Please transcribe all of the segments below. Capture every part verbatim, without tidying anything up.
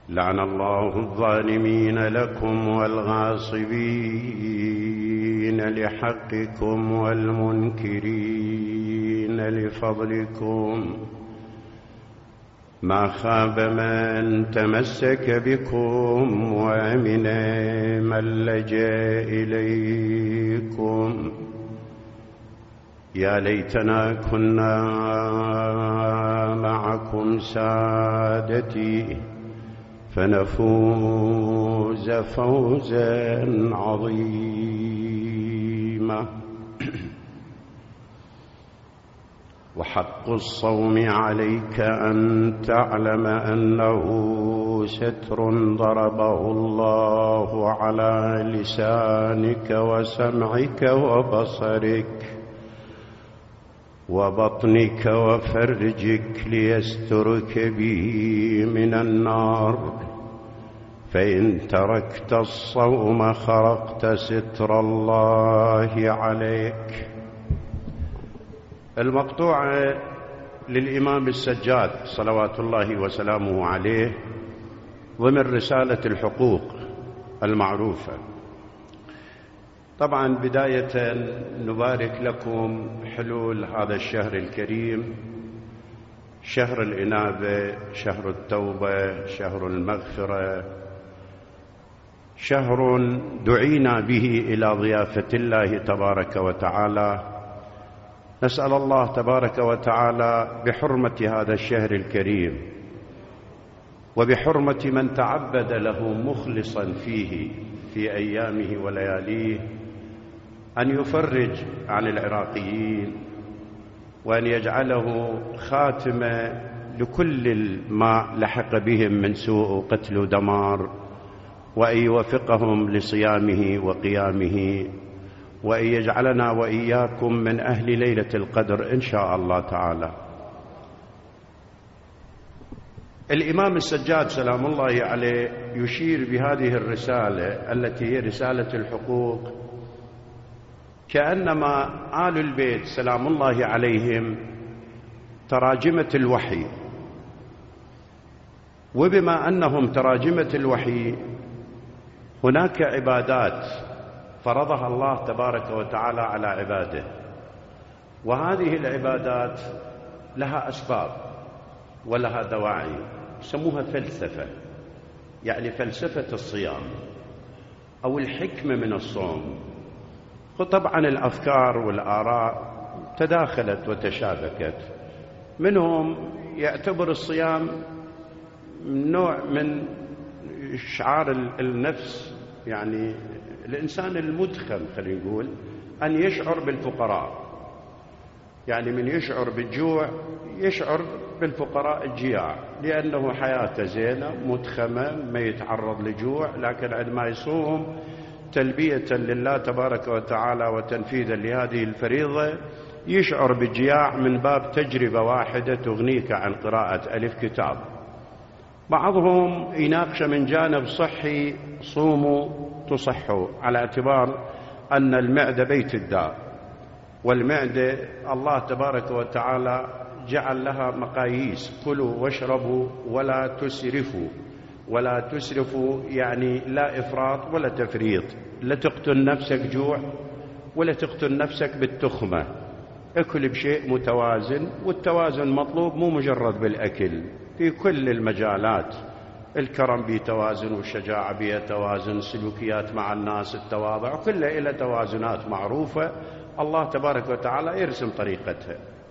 لعن الله الظالمين لكم والغاصبين لحقكم والمنكرين لفضلكم. ما خاب من تمسك بكم وأمن من لجأ إليكم. يا ليتنا كنا معكم سادتي فنفوز فوزا عظيما. وحق الصوم عليك أن تعلم أنه ستر ضربه الله على لسانك وسمعك وبصرك وبطنك وفرجك ليسترك به من النار، فإن تركت الصوم خرقت ستر الله عليك. المقطوعة للإمام السجاد صلوات الله وسلامه عليه ضمن رسالة الحقوق المعروفة. طبعا بداية نبارك لكم حلول هذا الشهر الكريم، شهر الإنابة، شهر التوبة، شهر المغفرة، شهر دعينا به إلى ضيافة الله تبارك وتعالى. نسأل الله تبارك وتعالى بحرمة هذا الشهر الكريم وبحرمة من تعبد له مخلصا فيه في أيامه ولياليه أن يفرج عن العراقيين، وأن يجعله خاتمة لكل ما لحق بهم من سوء وقتل ودمار، وأن يوفقهم لصيامه وقيامه، وأن يجعلنا وإياكم من أهل ليلة القدر إن شاء الله تعالى. الإمام السجاد سلام الله عليه يشير بهذه الرسالة التي هي رسالة الحقوق كأنما آل البيت سلام الله عليهم تراجمة الوحي، وبما أنهم تراجمة الوحي هناك عبادات فرضها الله تبارك وتعالى على عباده، وهذه العبادات لها أسباب ولها دواعي، يسموها فلسفة، يعني فلسفة الصيام أو الحكمة من الصوم. وطبعا الأفكار والآراء تداخلت وتشابكت، منهم يعتبر الصيام نوع من إشعار النفس، يعني الإنسان المدخن خلينا نقول أن يشعر بالفقراء، يعني من يشعر بالجوع يشعر بالفقراء الجياع، لأنه حياته زينة مدخمة ما يتعرض لجوع، لكن عندما يصوم تلبية لله تبارك وتعالى وتنفيذا لهذه الفريضة يشعر بالجياع من باب تجربة واحدة تغنيك عن قراءة ألف كتاب. بعضهم يناقش من جانب صحي، صوموا تصحوا، على اعتبار أن المعدة بيت الداء، والمعدة الله تبارك وتعالى جعل لها مقاييس، كلوا واشربوا ولا تسرفوا. ولا تسرفوا يعني لا إفراط ولا تفريط، لا تقتل نفسك جوع ولا تقتل نفسك بالتخمة، اكل بشيء متوازن، والتوازن مطلوب مو مجرد بالأكل، في كل المجالات، الكرم بيتوازن، والشجاعة بيتوازن، السلوكيات مع الناس، التواضع، كلها إلى توازنات معروفة الله تبارك وتعالى يرسم طريقتها.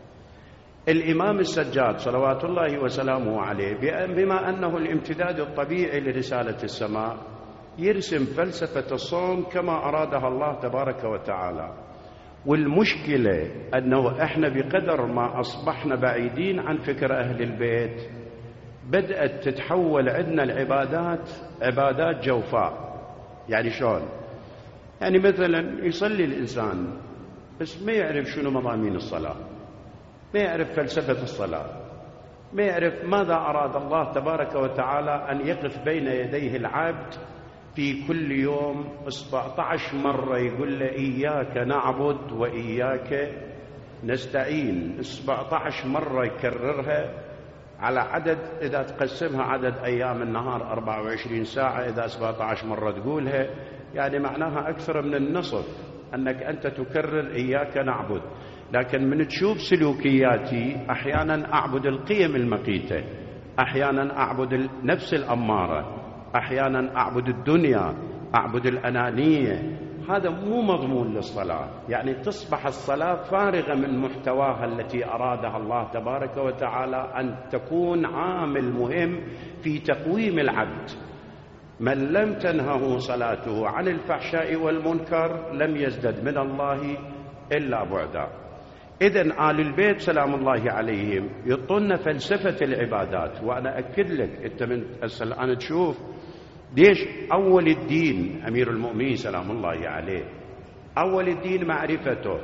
الإمام السجاد صلوات الله وسلامه عليه بما أنه الامتداد الطبيعي لرسالة السماء يرسم فلسفة الصوم كما أرادها الله تبارك وتعالى. والمشكلة أنه إحنا بقدر ما أصبحنا بعيدين عن فكر أهل البيت بدأت تتحول عندنا العبادات عبادات جوفاء. يعني شلون؟ يعني مثلا يصلي الإنسان بس ما يعرف شنو مضامين الصلاة، ما يعرف فلسفة الصلاة، ما يعرف ماذا أراد الله تبارك وتعالى أن يقف بين يديه العبد في كل يوم سبعة عشر مرة يقول له إياك نعبد وإياك نستعين، سبعة عشر مرة يكررها على عدد، إذا تقسمها عدد أيام النهار أربعة وعشرين ساعة، إذا سبعة عشر مرة تقولها، يعني معناها أكثر من النصف أنك أنت تكرر إياك نعبد. لكن من تشوف سلوكياتي أحيانا أعبد القيم المقيتة، أحيانا أعبد النفس الأمارة، أحيانا أعبد الدنيا، أعبد الأنانية. هذا مو مضمون للصلاة، يعني تصبح الصلاة فارغة من محتواها التي أرادها الله تبارك وتعالى أن تكون عامل مهم في تقويم العبد. من لم تنهه صلاته عن الفحشاء والمنكر لم يزدد من الله إلا بعدا. إذن آل البيت سلام الله عليهم يعطونا فلسفة العبادات. وأنا أكد لك، أنت من أنا تشوف ليش أول الدين أمير المؤمنين سلام الله عليه، أول الدين معرفته.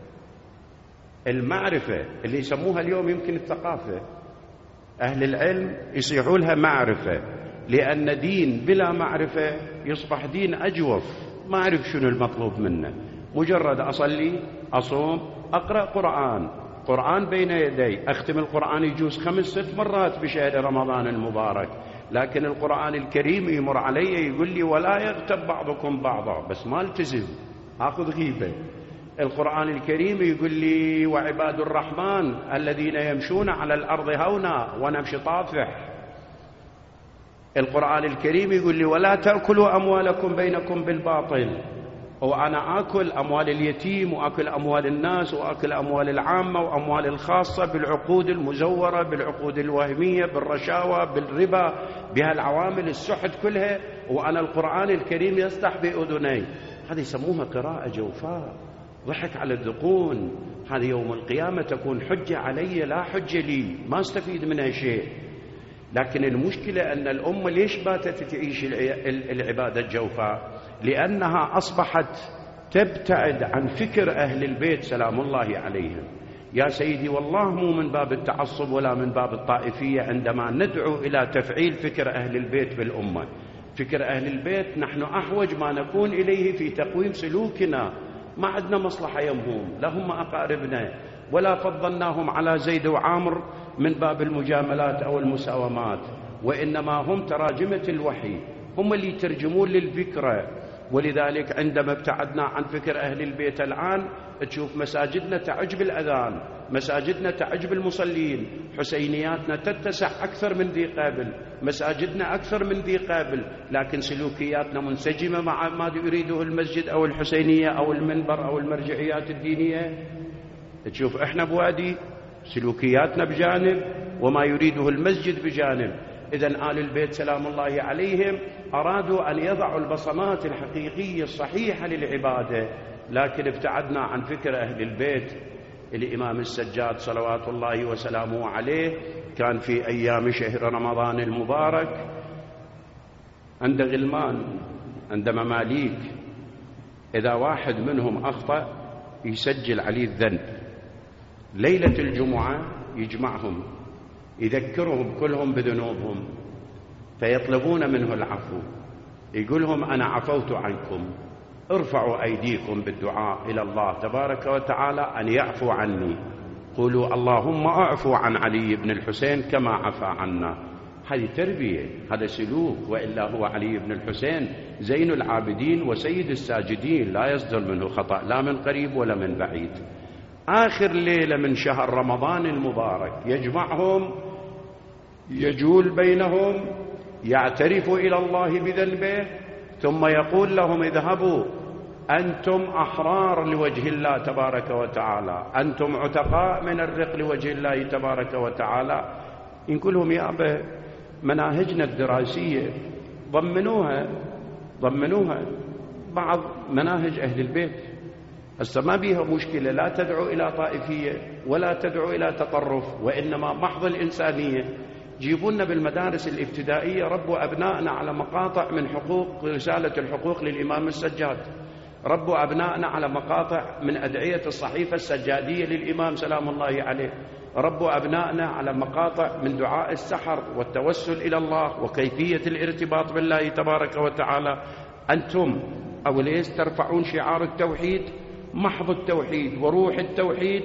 المعرفة اللي يسموها اليوم يمكن الثقافة، أهل العلم يصيحوا لها معرفة، لأن دين بلا معرفة يصبح دين أجوف، ما أعرف شنو المطلوب منه. مجرد أصلي، أصوم، أقرأ قرآن، قرآن بين يدي، أختم القرآن يجوز خمس ست مرات بشهر رمضان المبارك، لكن القرآن الكريم يمر علي يقول لي ولا يغتب بعضكم بعضا، بس ما التزم، أخذ غيبة. القرآن الكريم يقول لي وعباد الرحمن الذين يمشون على الأرض هونا ونمشي طافح. القرآن الكريم يقول لي ولا تأكلوا أموالكم بينكم بالباطل، وأنا آكل أموال اليتيم وآكل أموال الناس وآكل أموال العامة وأموال الخاصة بالعقود المزورة، بالعقود الوهمية، بالرشاوى، بالربا، بهالعوامل السحت كلها، وأنا القرآن الكريم يسطح بأذني. هذه يسموها قراءة جوفاء، ضحك على الذقون. هذه يوم القيامة تكون حجة علي لا حجة لي، ما استفيد منها شيء. لكن المشكلة أن الأمة ليش باتت تعيش العبادة الجوفاء؟ لأنها أصبحت تبتعد عن فكر أهل البيت سلام الله عليهم. يا سيدي والله مو من باب التعصب ولا من باب الطائفية عندما ندعو إلى تفعيل فكر أهل البيت بالأمة. فكر أهل البيت نحن أحوج ما نكون إليه في تقويم سلوكنا. ما عندنا مصلحة يمهم، لا هم أقاربنا ولا فضلناهم على زيد وعامر من باب المجاملات أو المساومات، وإنما هم تراجمة الوحي، هم اللي يترجمون للفكرة. ولذلك عندما ابتعدنا عن فكر أهل البيت الآن تشوف مساجدنا تعج بالأذان، مساجدنا تعج بالمصلين، حسينياتنا تتسع أكثر من ذي قبل، مساجدنا أكثر من ذي قبل، لكن سلوكياتنا منسجمة مع ما يريده المسجد أو الحسينية أو المنبر أو المرجعيات الدينية. تشوف إحنا بوادي سلوكياتنا بجانب وما يريده المسجد بجانب. إذن آل البيت سلام الله عليهم أرادوا أن يضعوا البصمات الحقيقية الصحيحة للعبادة، لكن ابتعدنا عن فكر أهل البيت. الإمام السجاد صلوات الله وسلامه عليه كان في أيام شهر رمضان المبارك عند غلمان، عند مماليك، إذا واحد منهم أخطأ يسجل عليه الذنب. ليلة الجمعة يجمعهم يذكرهم كلهم بذنوبهم، فيطلبون منه العفو، يقولهم أنا عفوت عنكم، ارفعوا أيديكم بالدعاء إلى الله تبارك وتعالى أن يعفو عني، قولوا اللهم اعفو عن علي بن الحسين كما عفى عنا. هذه تربية، هذا سلوك، وإلا هو علي بن الحسين زين العابدين وسيد الساجدين، لا يصدر منه خطأ لا من قريب ولا من بعيد. آخر ليلة من شهر رمضان المبارك يجمعهم، يجول بينهم، يعترف إلى الله بذنبه، ثم يقول لهم اذهبوا أنتم أحرار لوجه الله تبارك وتعالى، أنتم عتقاء من الرق لوجه الله تبارك وتعالى. نقول لهم يا أبا مناهجنا الدراسية ضمنوها ضمنوها بعض مناهج أهل البيت، هسه ما بيها مشكلة، لا تدعو إلى طائفية ولا تدعو إلى تطرف، وإنما محض الإنسانية. جيبونا بالمدارس الابتدائية ربوا أبنائنا على مقاطع من حقوق رسالة الحقوق للإمام السجاد، ربوا أبنائنا على مقاطع من أدعية الصحيفة السجادية للإمام سلام الله عليه، ربوا أبنائنا على مقاطع من دعاء السحر والتوسل إلى الله وكيفية الارتباط بالله تبارك وتعالى. أنتم أوليس ترفعون شعار التوحيد، محض التوحيد وروح التوحيد،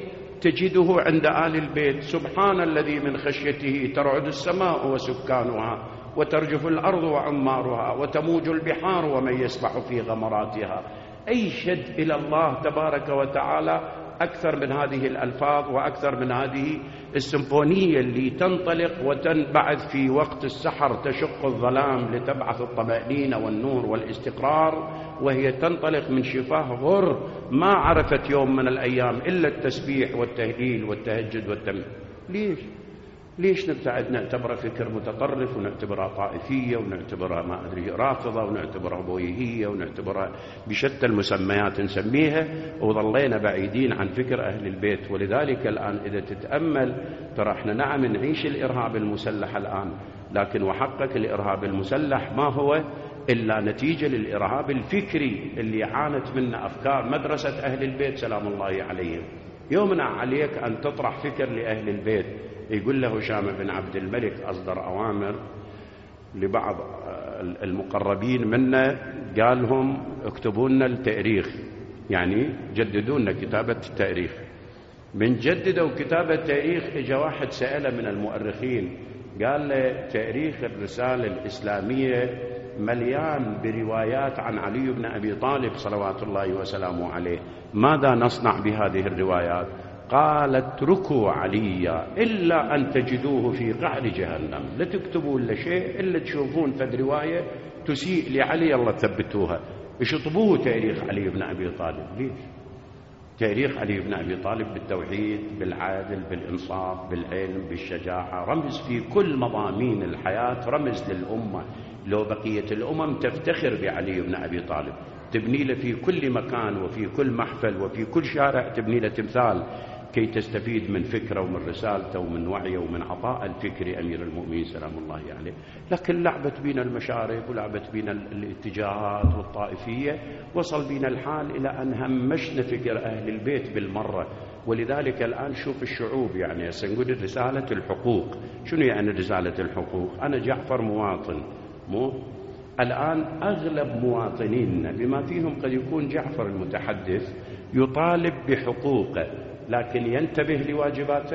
تجده عند آل البيت سبحان الذي من خشيته ترعد السماء وسكانها وترجف الأرض وعمارها وتموج البحار ومن يسبح في غمراتها. أي شد إلى الله تبارك وتعالى أكثر من هذه الألفاظ وأكثر من هذه السيمفونية اللي تنطلق وتنبعث في وقت السحر، تشق الظلام لتبعث الطمأنينة والنور والاستقرار، وهي تنطلق من شفاه غر ما عرفت يوم من الأيام إلا التسبيح والتهليل والتهجد والتم. ليش؟ ليش نبتعد نعتبره فكر متطرف ونعتبرها طائفية ونعتبرها ما أدري رافضة ونعتبرها بويهية ونعتبرها بشتى المسميات نسميها، وظلينا بعيدين عن فكر أهل البيت. ولذلك الآن إذا تتأمل ترى احنا نعم نعيش الإرهاب المسلح الآن، لكن وحقق الإرهاب المسلح ما هو إلا نتيجة للإرهاب الفكري اللي عانت منه أفكار مدرسة أهل البيت سلام الله عليهم. يومنا عليك أن تطرح فكر لأهل البيت. يقول له هشام بن عبد الملك أصدر أوامر لبعض المقربين منا، قال لهم اكتبوا لنا التاريخ، يعني جددوا لنا كتابة التاريخ. من جددوا كتابة التاريخ اجى واحد سأله من المؤرخين قال له تاريخ الرسالة الإسلامية مليان بروايات عن علي بن أبي طالب صلوات الله وسلامه عليه، ماذا نصنع بهذه الروايات؟ قال اتركوا عليا إلا أن تجدوه في قعر جهنم، لا تكتبوا إلا شيء إلا تشوفون فد رواية تسيء لعلي الله تثبتوها، اشطبوه تاريخ علي بن أبي طالب. ليش؟ تاريخ علي بن أبي طالب بالتوحيد بالعدل بالإنصاف بالعلم بالشجاعة، رمز في كل مضامين الحياة، رمز للأمة. لو بقية الأمم تفتخر بعلي بن أبي طالب، تبني له في كل مكان وفي كل محفل وفي كل شارع تبني له تمثال كي تستفيد من فكره ومن رسالته ومن وعيه ومن عطاء الفكر أمير المؤمنين سلام الله عليه. لكن لعبت بينا المشارب ولعبت بينا الاتجاهات والطائفية، وصل بينا الحال إلى أن همشنا فكر أهل البيت بالمرة. ولذلك الآن شوف الشعوب، يعني سنقول رسالة الحقوق. شنو يعني رسالة الحقوق؟ أنا جعفر مواطن، مو الآن أغلب مواطنينا بما فيهم قد يكون جعفر المتحدث يطالب بحقوقه، لكن ينتبه لواجباته؟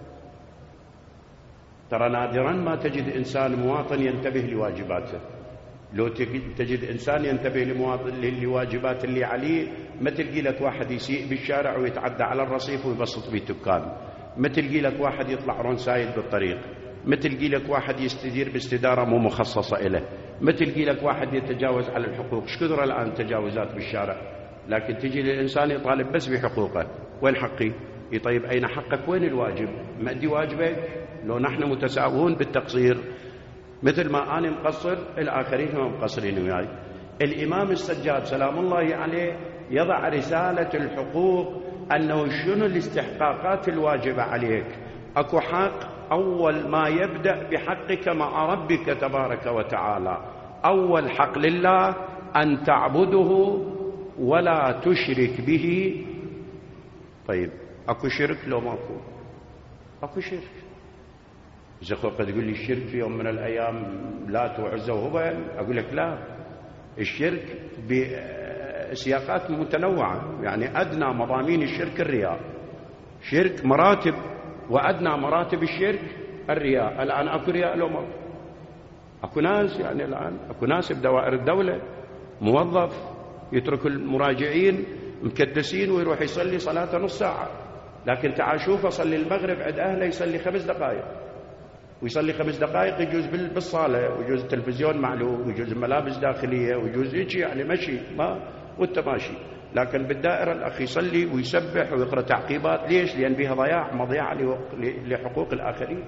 ترى نادرا ما تجد إنسان مواطن ينتبه لواجباته. لو تجد إنسان ينتبه لواجبات اللي عليه، ما تلقي لك واحد يسيء بالشارع ويتعدى على الرصيف ويبسط بالتكان، ما تلقي لك واحد يطلع رون سايد بالطريق، ما تلقي لك واحد يستدير باستدارة مو مخصصة إله، ما تلقي لك واحد يتجاوز على الحقوق. ايش كثر الآن تجاوزات بالشارع، لكن تجي للإنسان يطالب بس بحقوقه. وين حقي؟ طيب أين حقك؟ وين الواجب؟ مأدي واجبك؟ لو نحن متساوون بالتقصير مثل ما أنا مقصر الآخرين هم مقصرين وياي. الإمام السجاد سلام الله عليه يضع رسالة الحقوق أنه شنو الاستحقاقات الواجبة عليك. أكو حق أول ما يبدأ بحقك مع ربك تبارك وتعالى. أول حق لله أن تعبده ولا تشرك به. طيب أكو شرك لو ماكو؟ أكو شرك. إذا قد يقول لي الشرك في يوم من الأيام لا وعزة وهبل، أقول لك لا، الشرك بسياقات متنوعة. يعني أدنى مضامين الشرك الرياء، شرك مراتب، وأدنى مراتب الشرك الرياء. الآن أكو رياء لو ماكو؟ أكو ناس يعني الآن أكو ناس بدوائر الدولة موظف يترك المراجعين مكدسين ويروح يصلي صلاة نص ساعة، لكن تعال شوفه صلي المغرب عند أهله يصلي خمس دقائق، ويصلي خمس دقائق يجوز بالصالة، ويجوز التلفزيون معلوم، ويجوز ملابس داخلية، ويجوز يجي يعني مشي ما وانت ماشي. لكن بالدائرة الأخ يصلي ويسبح ويقرأ تعقيبات. ليش؟ لأن بها ضياع مضيعة لحقوق الآخرين.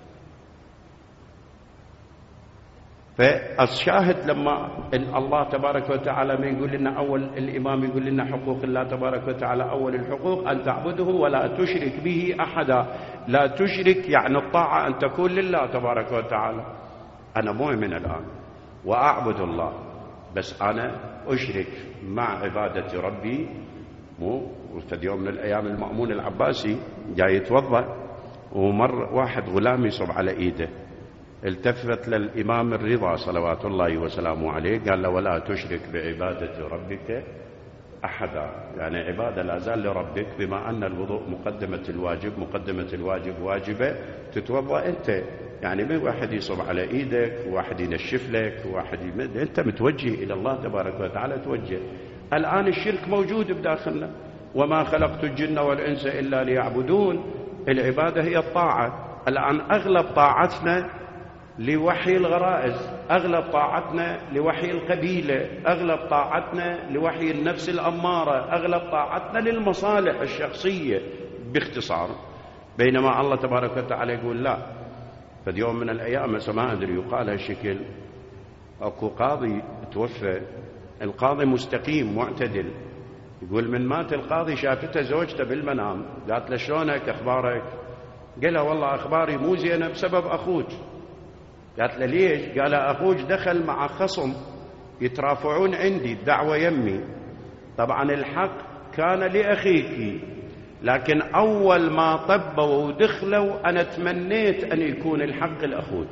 فالشاهد لما الله تبارك وتعالى ما يقول لنا أول، الإمام يقول لنا حقوق الله تبارك وتعالى، أول الحقوق أن تعبده ولا تشرك به أحدا. لا تشرك يعني الطاعة أن تكون لله تبارك وتعالى. أنا مؤمن الآن وأعبد الله، بس أنا أشرك مع عبادة ربي. مو وفد يوم من الأيام المأمون العباسي جاي يتوضأ، ومر واحد غلام يصب على إيده، التفت للإمام الرضا صلوات الله وسلامه عليه قال له ولا تشرك بعبادة ربك أحدا، يعني عبادة لا زال لربك، بما أن الوضوء مقدمة الواجب، مقدمة الواجب واجبة، تتوضأ أنت، يعني من واحد يصب على إيدك، وواحد ينشف لك، وواحد يمد، أنت متوجه إلى الله تبارك وتعالى توجه. الآن الشرك موجود بداخلنا، وما خلقت الجن والإنس إلا ليعبدون. العبادة هي الطاعة. الآن أغلب طاعتنا لوحي الغرائز، أغلب طاعتنا لوحي القبيلة، أغلب طاعتنا لوحي النفس الأمارة، أغلب طاعتنا للمصالح الشخصية باختصار. بينما الله تبارك وتعالى يقول لا. فدي يوم من الأيام ما أدري يقال هالشكل، أكو قاضي توفى، القاضي مستقيم معتدل، يقول من مات القاضي شافته زوجته بالمنام، قالت له شلونك أخبارك؟ قال له والله أخباري مو زينة بسبب أخوك. قالت له ليش؟ قال أخوك دخل مع خصم يترافعون عندي الدعوة يمي، طبعا الحق كان لأخيك، لكن أول ما طبوا ودخلوا أنا تمنيت أن يكون الحق لأخوك،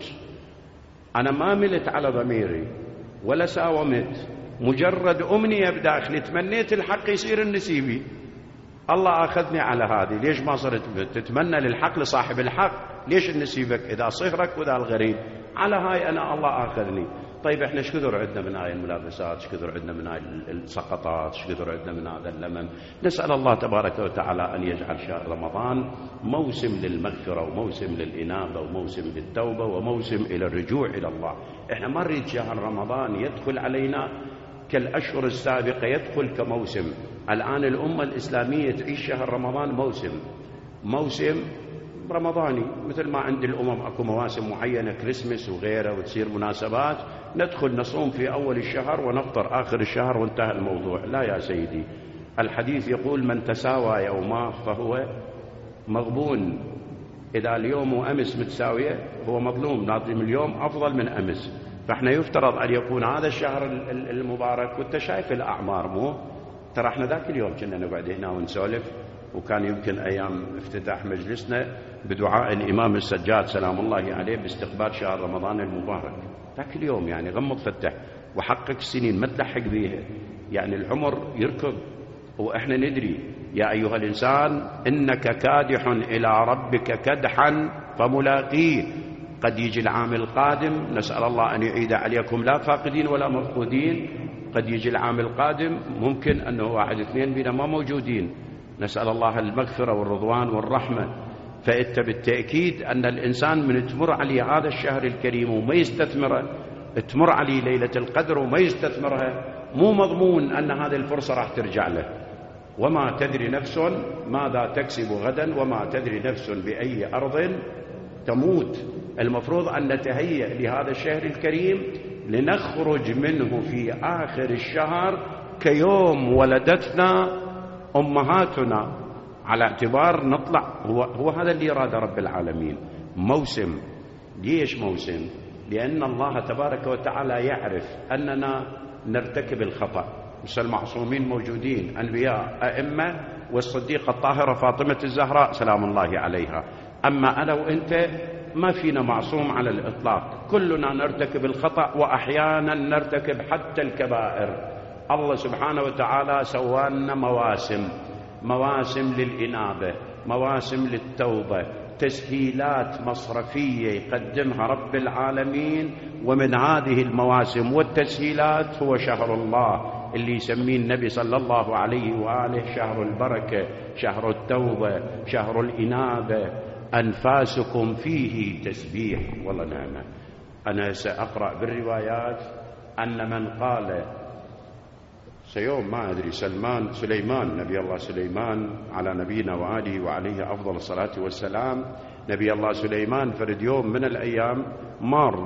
أنا ما ملت على ضميري ولا ساومت، مجرد أمنية بداخلي تمنيت الحق يصير النسيبي، الله أخذني على هذه. ليش ما صرت تتمنى للحق لصاحب الحق؟ ليش النسيبك إذا صهرك وإذا الغريب؟ على هاي أنا الله أخذني. طيب إحنا ايش كثر عندنا من هاي الملابسات، ايش كثر عندنا من هاي السقطات، ايش كثر عندنا من هذا اللمم. نسأل الله تبارك وتعالى أن يجعل شهر رمضان موسم للمغفرة، وموسم للإنابة، وموسم للتوبة، وموسم إلى الرجوع إلى الله. إحنا ما نريد شهر رمضان يدخل علينا كالأشهر السابقة، يدخل كموسم. الآن الأمة الإسلامية تعيش شهر رمضان موسم، موسم رمضاني، مثل ما عند الأمم أكو مواسم معينة، كريسمس وغيره، وتصير مناسبات، ندخل نصوم في أول الشهر ونفطر آخر الشهر وانتهى الموضوع. لا يا سيدي، الحديث يقول من تساوى يوماه فهو مغبون. إذا اليوم وأمس متساوية هو مظلوم، لازم اليوم أفضل من أمس. فإحنا يفترض أن يكون هذا الشهر المبارك، وانت شايف الأعمار، مو ترى احنا ذاك اليوم كنا نقعد هنا ونسولف، وكان يمكن أيام افتتاح مجلسنا بدعاء الإمام السجاد سلام الله عليه باستقبال شهر رمضان المبارك. ذاك اليوم يعني غمض فتح وحقق السنين ما تلحق بيها، يعني العمر يركض، وإحنا ندري يا أيها الإنسان إنك كادح إلى ربك كدحا فملاقيه. قد يجي العام القادم، نسأل الله أن يعيد عليكم لا فاقدين ولا مفقودين، قد يجي العام القادم ممكن أنه واحد اثنين بنا ما موجودين، نسأل الله المغفرة والرضوان والرحمة. فإنت بالتأكيد أن الإنسان من تمر عليه هذا الشهر الكريم وما يستثمره، تمر عليه ليلة القدر وما يستثمرها، مو مضمون أن هذه الفرصة راح ترجع له. وما تدري نفس ماذا تكسب غدا، وما تدري نفس بأي أرض تموت. المفروض أن نتهيأ لهذا الشهر الكريم لنخرج منه في آخر الشهر كيوم ولدتنا أمهاتنا، على اعتبار نطلع. هو, هو هذا اللي يراد رب العالمين، موسم. ليش موسم؟ لأن الله تبارك وتعالى يعرف أننا نرتكب الخطأ، مش المعصومين موجودين، أنبياء، أئمة، والصديقة الطاهرة فاطمة الزهراء سلام الله عليها. أما أنا وإنت ما فينا معصوم على الإطلاق، كلنا نرتكب الخطأ، وأحيانا نرتكب حتى الكبائر. الله سبحانه وتعالى سوانا مواسم، مواسم للإنابة، مواسم للتوبة، تسهيلات مصرفية يقدمها رب العالمين. ومن هذه المواسم والتسهيلات هو شهر الله اللي يسميه النبي صلى الله عليه وآله شهر البركة، شهر التوبة، شهر الإنابة. أنفاسكم فيه تسبيح. والله نعمة. أنا سأقرأ بالروايات أن من قال سيوم ما أدري سلمان سليمان نبي الله سليمان على نبينا وآله وعليه أفضل الصلاة والسلام، نبي الله سليمان فرد يوم من الأيام مار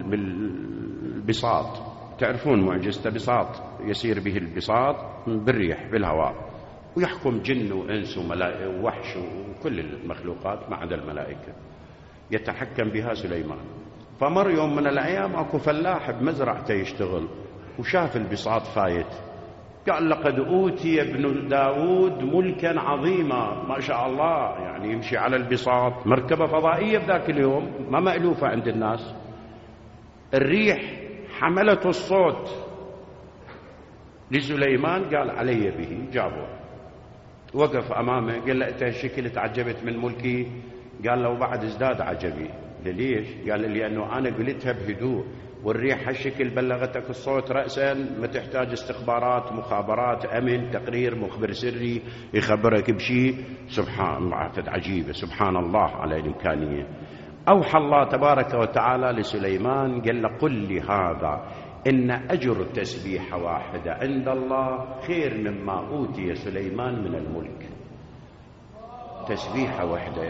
بالبساط، تعرفون معجزته، بساط يسير به البساط بالريح بالهواء، ويحكم جن وإنس وملائكة ووحش وكل المخلوقات ما عدا الملائكة، يتحكم بها سليمان. فمر يوم من الأيام أكو فلاح بمزرعته يشتغل، وشاف البساط فايت، قال لقد أوتي ابن داود ملكا عظيما، ما شاء الله، يعني يمشي على البساط، مركبة فضائية بذاك اليوم ما مألوفة عند الناس. الريح حملته الصوت، لسليمان قال علي به. جابوه وقف أمامه قال له أنت هالشكل تعجبت من ملكي؟ قال له وبعد ازداد عجبي. ليش؟ قال لأنه أنا قلتها بهدوء والريح هالشكل بلغتك الصوت رأسا، ما تحتاج استخبارات مخابرات أمن تقرير مخبر سري يخبرك بشيء. سبحان الله عجيبة، سبحان الله على الإمكانية. أوحى الله تبارك وتعالى لسليمان قال له قل لي هذا إن أجر تسبيحة واحدة عند الله خير مما أوتي سليمان من الملك. تسبيحة واحدة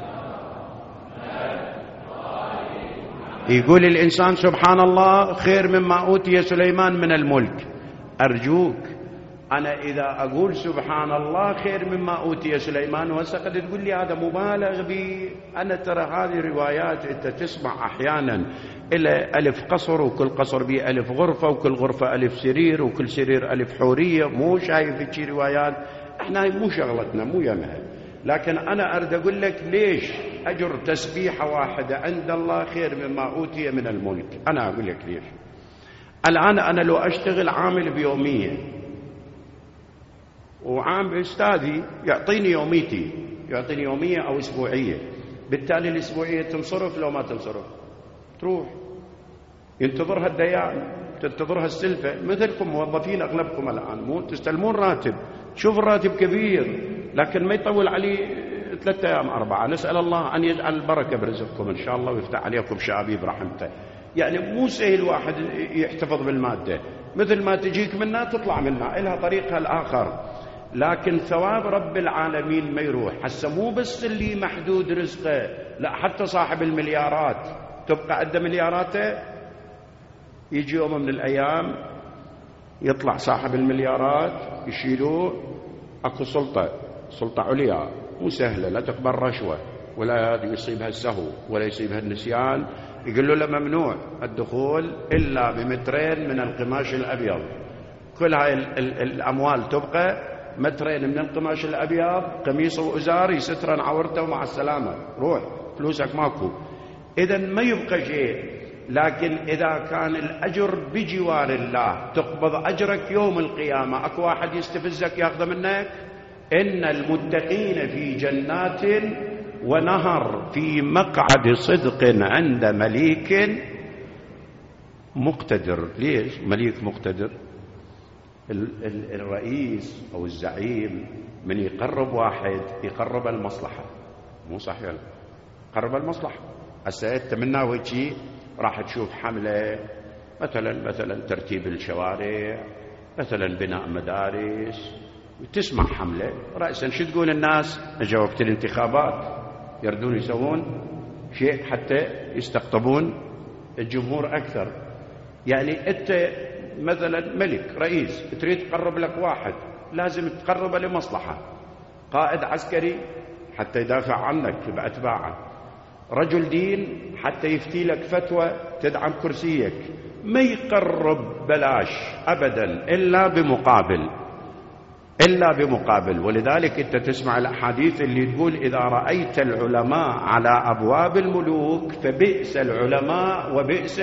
يقول الإنسان سبحان الله خير مما أوتي سليمان من الملك. أرجوك أنا إذا أقول سبحان الله خير مما أوتي سليمان وهسه قد تقول لي هذا مبالغ بي. أنا ترى هذه روايات أنت تسمع أحيانا إلى ألف قصر وكل قصر به ألف غرفة وكل غرفة ألف سرير وكل سرير ألف حورية. مو شايف شي روايات، احنا مو شغلتنا مو يمها. لكن أنا أريد أقول لك ليش أجر تسبيحة واحدة عند الله خير مما أوتي من الملك. أنا أقول لك ليش. الآن أنا لو أشتغل عامل بيومية وعام أستاذي يعطيني يوميتي، يعطيني يومية أو أسبوعية، بالتالي الأسبوعية تنصرف لو ما تنصرف تروح، ينتظرها الديان تنتظرها السلفة. مثلكم موظفين أغلبكم الآن مو تستلمون راتب، شوف الراتب كبير لكن ما يطول عليه ثلاثة أيام أربعة. نسأل الله أن يجعل البركة برزقكم إن شاء الله ويفتح عليكم شعبي برحمته. يعني مو سهل واحد يحتفظ بالمادة، مثل ما تجيك منها تطلع منها، إلها طريقها الآخر. لكن ثواب رب العالمين ما يروح. حسا مو بس اللي محدود رزقه، لا حتى صاحب المليارات تبقى عنده ملياراته، يجي يوم من الأيام يطلع صاحب المليارات يشيلوه. أكو سلطة سلطة عليا مو سهلة، لا تقبل رشوة ولا يصيبها السهو ولا يصيبها النسيان. يقول له لا ممنوع الدخول إلا بمترين من القماش الأبيض. كل هاي الأموال تبقى مترين من القماش الأبيض، قميص وأزاري سترا عورته مع السلامة، روح فلوسك ماكو. إذا ما يبقى شيء. لكن إذا كان الأجر بجوار الله تقبض أجرك يوم القيامة. أكو واحد يستفزك ياخذ منك. إن المتقين في جنات ونهر في مقعد صدق عند مليك مقتدر. ليش مليك مقتدر؟ الرئيس أو الزعيم من يقرب واحد يقرب المصلحة، مو صحيح؟ قرب المصلحة. هسه انت من ناوي راح تشوف حملة مثلا مثلا ترتيب الشوارع، مثلا بناء مدارس، تسمع حملة رأسا شو تقول الناس؟ اجوا وقت الانتخابات يردون يسوون شيء حتى يستقطبون الجمهور أكثر. يعني أنت مثلا ملك رئيس تريد تقرب لك واحد، لازم تقربه لمصلحة. قائد عسكري حتى يدافع عنك بأتباعه، رجل دين حتى يفتي لك فتوى تدعم كرسيك. ما يقرب بلاش أبدا إلا بمقابل، إلا بمقابل. ولذلك أنت تسمع الأحاديث اللي تقول إذا رأيت العلماء على أبواب الملوك فبئس العلماء وبئس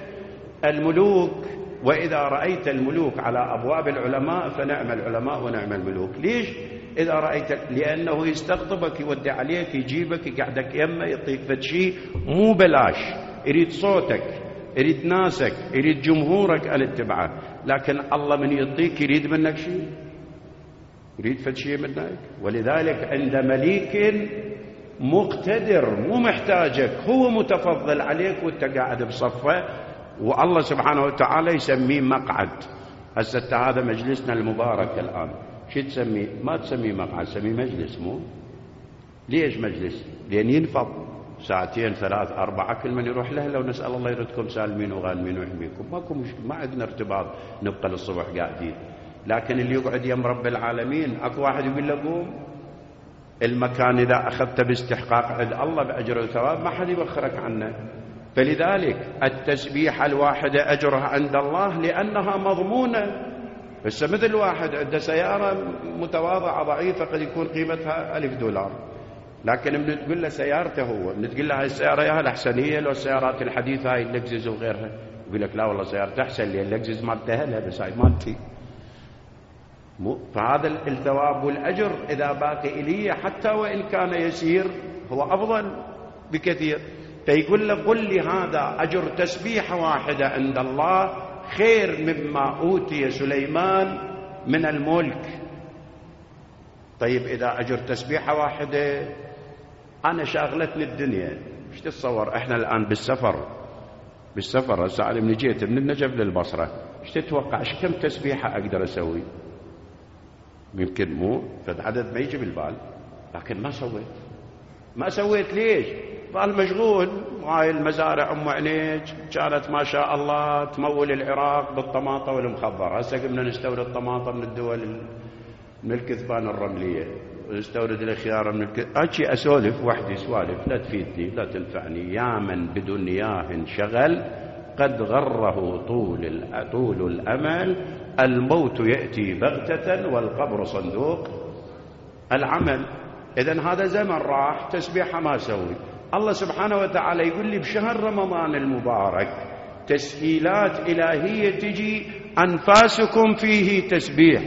الملوك، وإذا رأيت الملوك على أبواب العلماء فنعم العلماء ونعم الملوك. ليش؟ إذا رأيت، لأنه يستقطبك يودي عليك يجيبك يقعدك يمه يعطيك فد شيء مو بلاش، يريد صوتك، يريد ناسك، يريد جمهورك أن تتبعه. لكن الله من يعطيك يريد منك شيء، يريد فد شيء منك. ولذلك عند مليك مقتدر مو محتاجك، هو متفضل عليك وانت قاعد بصفه، والله سبحانه وتعالى يسميه مقعد. هسه هذا مجلسنا المبارك الآن شو تسميه؟ ما تسميه مقعد، تسميه مجلس. مو ليش مجلس؟ لأن ينفض ساعتين ثلاث أربعة كل من يروح له. لو نسأل الله يردكم سالمين وغانمين ويحميكم، ماكو مشكلة، ما عندنا ارتباط نبقى للصبح قاعدين. لكن اللي يقعد يم رب العالمين، اكو واحد يقول له قوم. المكان إذا أخذته باستحقاق عند الله بأجر وثواب ما حد يبخرك عنه. فلذلك التسبيحة الواحدة أجرها عند الله لأنها مضمونة. بس مثل واحد عنده سيارة متواضعة ضعيفة قد يكون قيمتها ألف دولار، لكن من تقول له سيارته هو، من تقول له هاي السيارة يا الأحسنية لو السيارات الحديثة هاي اللكزس وغيرها، يقول لك لا والله سيارته أحسن لي، اللكزس مالتها لا بس هاي مالتي. فهذا الثواب والأجر إذا باقي إلي حتى وإن كان يسير هو أفضل بكثير. فيقول له قل لي هذا أجر تسبيحة واحدة عند الله خير مما أوتي سليمان من الملك. طيب إذا أجر تسبيحة واحدة، أنا شاغلتني الدنيا، ايش تتصور احنا الآن بالسفر بالسفر هسه أنا من جيت من النجف للبصرة، ايش تتوقع ايش كم تسبيحة أقدر أسوي؟ يمكن مو فد عدد ما يجي بالبال، لكن ما سويت ما سويت ليش؟ ظل مشغول. هاي المزارع أم عنيج كانت ما شاء الله تمول العراق بالطماطة والمخضر، هسه قمنا نستورد طماطة من الدول من الكثبان الرملية ونستورد الخيار من الكثبان. أجي أسولف وحدي سوالف لا تفيدني لا تنفعني. يا من بدنياه شغل قد غره طول طول الأمل، الموت يأتي بغتة والقبر صندوق العمل. إذن هذا زمن راح تسبيحة ما سوي. الله سبحانه وتعالى يقول لي بشهر رمضان المبارك تسهيلات إلهية تجي، أنفاسكم فيه تسبيح.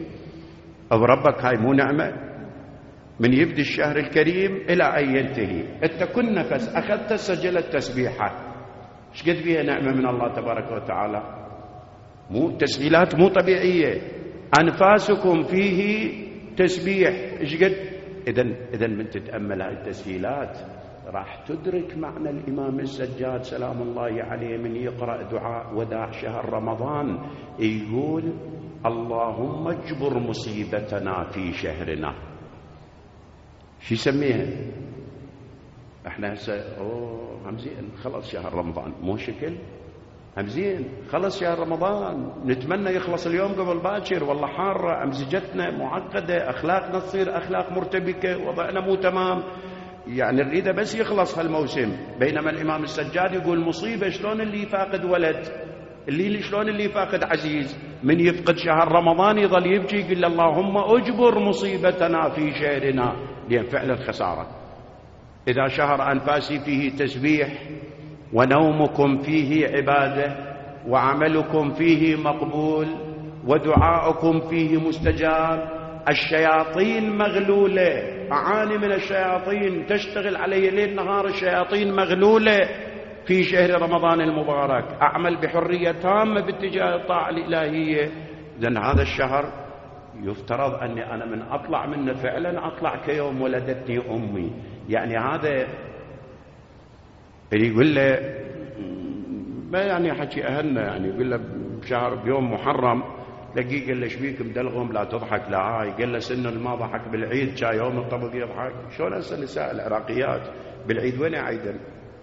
أو ربك هاي مو نعمة؟ من يبدي الشهر الكريم إلى أن ينتهي أنت كل نفس أخذت سجلت تسبيحة، ايش قد فيها نعمة من الله تبارك وتعالى؟ مو تسهيلات مو طبيعية. أنفاسكم فيه تسبيح ايش قد. إذن إذن من تتأمل هاي التسهيلات راح تدرك معنى الإمام السجاد سلام الله عليه من يقرأ دعاء وداع شهر رمضان، يقول اللهم اجبر مصيبتنا في شهرنا. شو يسميها؟ احنا هسه اوه هم زين خلص شهر رمضان، مو شكل هم زين خلص شهر رمضان، نتمنى يخلص اليوم قبل باكر، والله حارة امزجتنا معقدة، اخلاقنا تصير اخلاق مرتبكة، وضعنا مو تمام، يعني نريده بس يخلص هالموسم. بينما الامام السجاد يقول مصيبة شلون اللي يفاقد ولد، اللي شلون اللي يفاقد عزيز، من يفقد شهر رمضان يظل يبكي يقول اللهم اجبر مصيبتنا في شهرنا، لأن فعلا خسارة. إذا شهر أنفاسي فيه تسبيح ونومكم فيه عبادة وعملكم فيه مقبول ودعاؤكم فيه مستجاب، الشياطين مغلولة، أعاني من الشياطين تشتغل علي ليل نهار، الشياطين مغلولة في شهر رمضان المبارك، أعمل بحرية تامة باتجاه الطاعة الإلهية. لأن هذا الشهر يفترض أني أنا من أطلع منه فعلا أطلع كيوم ولدتني أمي. يعني هذا اللي يقول له ما يعني حكي أهلنا، يعني يقول له بشهر بيوم محرم لقيه قال له شبيك مدلغم لا تضحك لا هاي، قال له سن ما ضحك بالعيد كان يوم الطبق يضحك. شلون هسه النساء العراقيات بالعيد وين يعيدن؟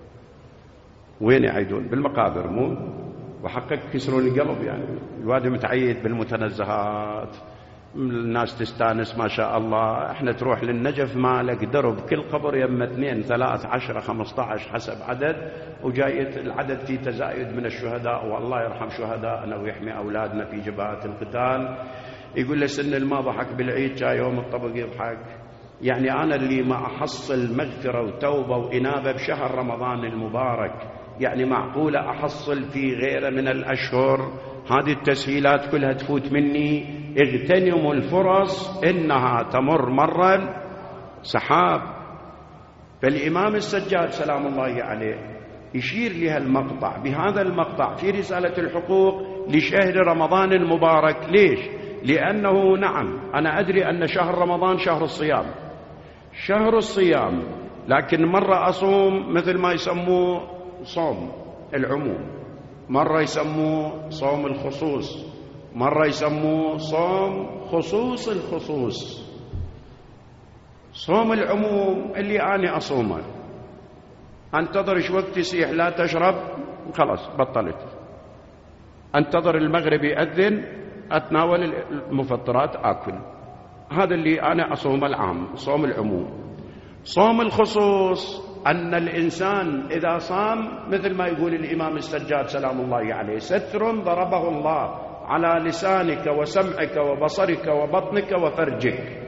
وين يعيدون؟ بالمقابر مو؟ وحقك يكسرون القلب. يعني الواد متعيد بالمتنزهات، الناس تستانس ما شاء الله. احنا تروح للنجف مالك درب كل قبر يم اثنين ثلاث عشرة خمسة عشر حسب عدد، وجاية العدد في تزايد من الشهداء، والله يرحم شهداءنا ويحمي أولادنا في جبهات القتال. يقول له سن الما ضحك بالعيد جاء يوم الطبق يضحك. يعني أنا اللي ما أحصل مغفرة وتوبة وإنابة بشهر رمضان المبارك، يعني معقولة أحصل في غيره من الأشهر؟ هذه التسهيلات كلها تفوت مني. اغتنموا الفرص إنها تمر مرا سحاب. فالإمام السجاد سلام الله عليه يشير لها المقطع بهذا المقطع في رسالة الحقوق لشهر رمضان المبارك. ليش؟ لأنه نعم أنا أدري أن شهر رمضان شهر الصيام، شهر الصيام، لكن مرة أصوم مثل ما يسموه صوم العموم، مرة يسموه صوم الخصوص، مرة يسموه صوم خصوص الخصوص. صوم العموم اللي أنا أصومه، أنتظر شو وقت يسيح لا تشرب خلاص بطلت، أنتظر المغرب يأذن أتناول المفطرات أكل. هذا اللي أنا أصوم العام صوم العموم. صوم الخصوص أن الإنسان إذا صام مثل ما يقول الإمام السجاد سلام الله عليه ستر ضربه الله على لسانك وسمعك وبصرك وبطنك وفرجك.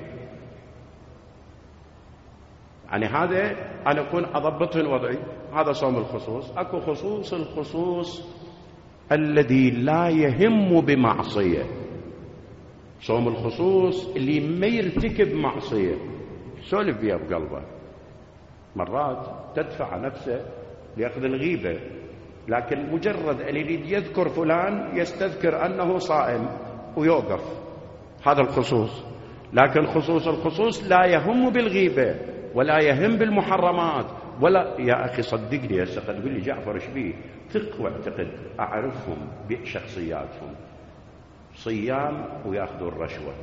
يعني هذا أنا أكون أضبطهن وضعي، هذا صوم الخصوص. أكو خصوص الخصوص الذي لا يهم بمعصية. صوم الخصوص اللي ما يرتكب معصية سولف بيها بقلبه، مرات تدفع نفسه لأخذ الغيبة، لكن مجرد أن يريد يذكر فلان يستذكر أنه صائم ويوقف، هذا الخصوص. لكن خصوص الخصوص لا يهم بالغيبة ولا يهم بالمحرمات ولا. يا أخي صدقني هسه قد تقول لي جعفر ايش بيه؟ ثق واعتقد، أعرفهم بشخصياتهم، صيام ويأخذوا الرشوة،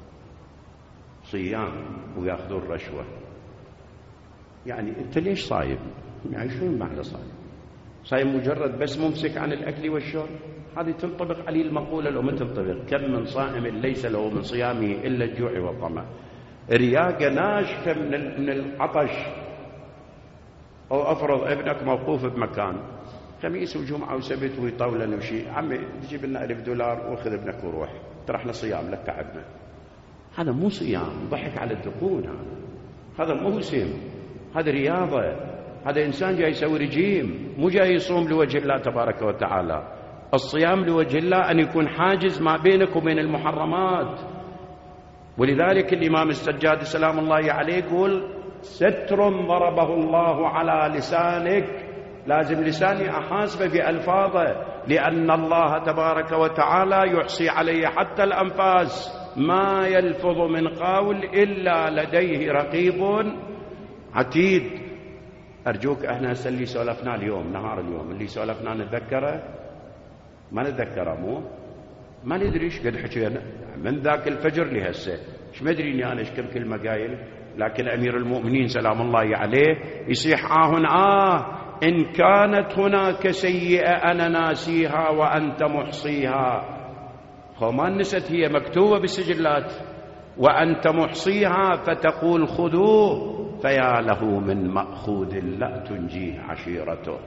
صيام ويأخذوا الرشوة. يعني أنت ليش صايم؟ يعني شو معنى صايم؟ صايم مجرد بس ممسك عن الأكل والشرب؟ هذه تنطبق عليه المقولة لو ما تنطبق. كم من صائم ليس له من صيامه إلا الجوع والظمأ، رياقة ناشفة من العطش. أو أفرض ابنك موقوف بمكان خميس وجمعة وسبت ويطولن وشيء، عمي تجيب لنا ألف دولار وخذ ابنك وروح، ترى احنا صيام لك تعبنا. هذا مو صيام، ضحك على الدقون، هذا هذا موسم، هذا رياضة، هذا إنسان جاي يسوي رجيم، مو جاي يصوم لوجه الله تبارك وتعالى. الصيام لوجه الله أن يكون حاجز ما بينك وبين المحرمات. ولذلك الإمام السجاد سلام الله عليه يقول ستر ضربه الله على لسانك، لازم لساني أحاسبه بألفاظه، لأن الله تبارك وتعالى يحصي عليه حتى الأنفاس، ما يلفظ من قول إلا لديه رقيب عتيد. أرجوك احنا هسه اللي سولفناه اليوم نهار اليوم اللي سولفناه نتذكره؟ ما نتذكره، مو ما ندري ايش قد حكينا من ذاك الفجر لهسه، ايش ما ادري اني انا ايش كم كلمه قايل. لكن امير المؤمنين سلام الله عليه يصيح آه آه إن كانت هناك سيئة أنا ناسيها وأنت محصيها. فما نست، هي مكتوبة بالسجلات، وأنت محصيها فتقول خذوه فيا له من مأخوذ لا تنجيه عشيرته.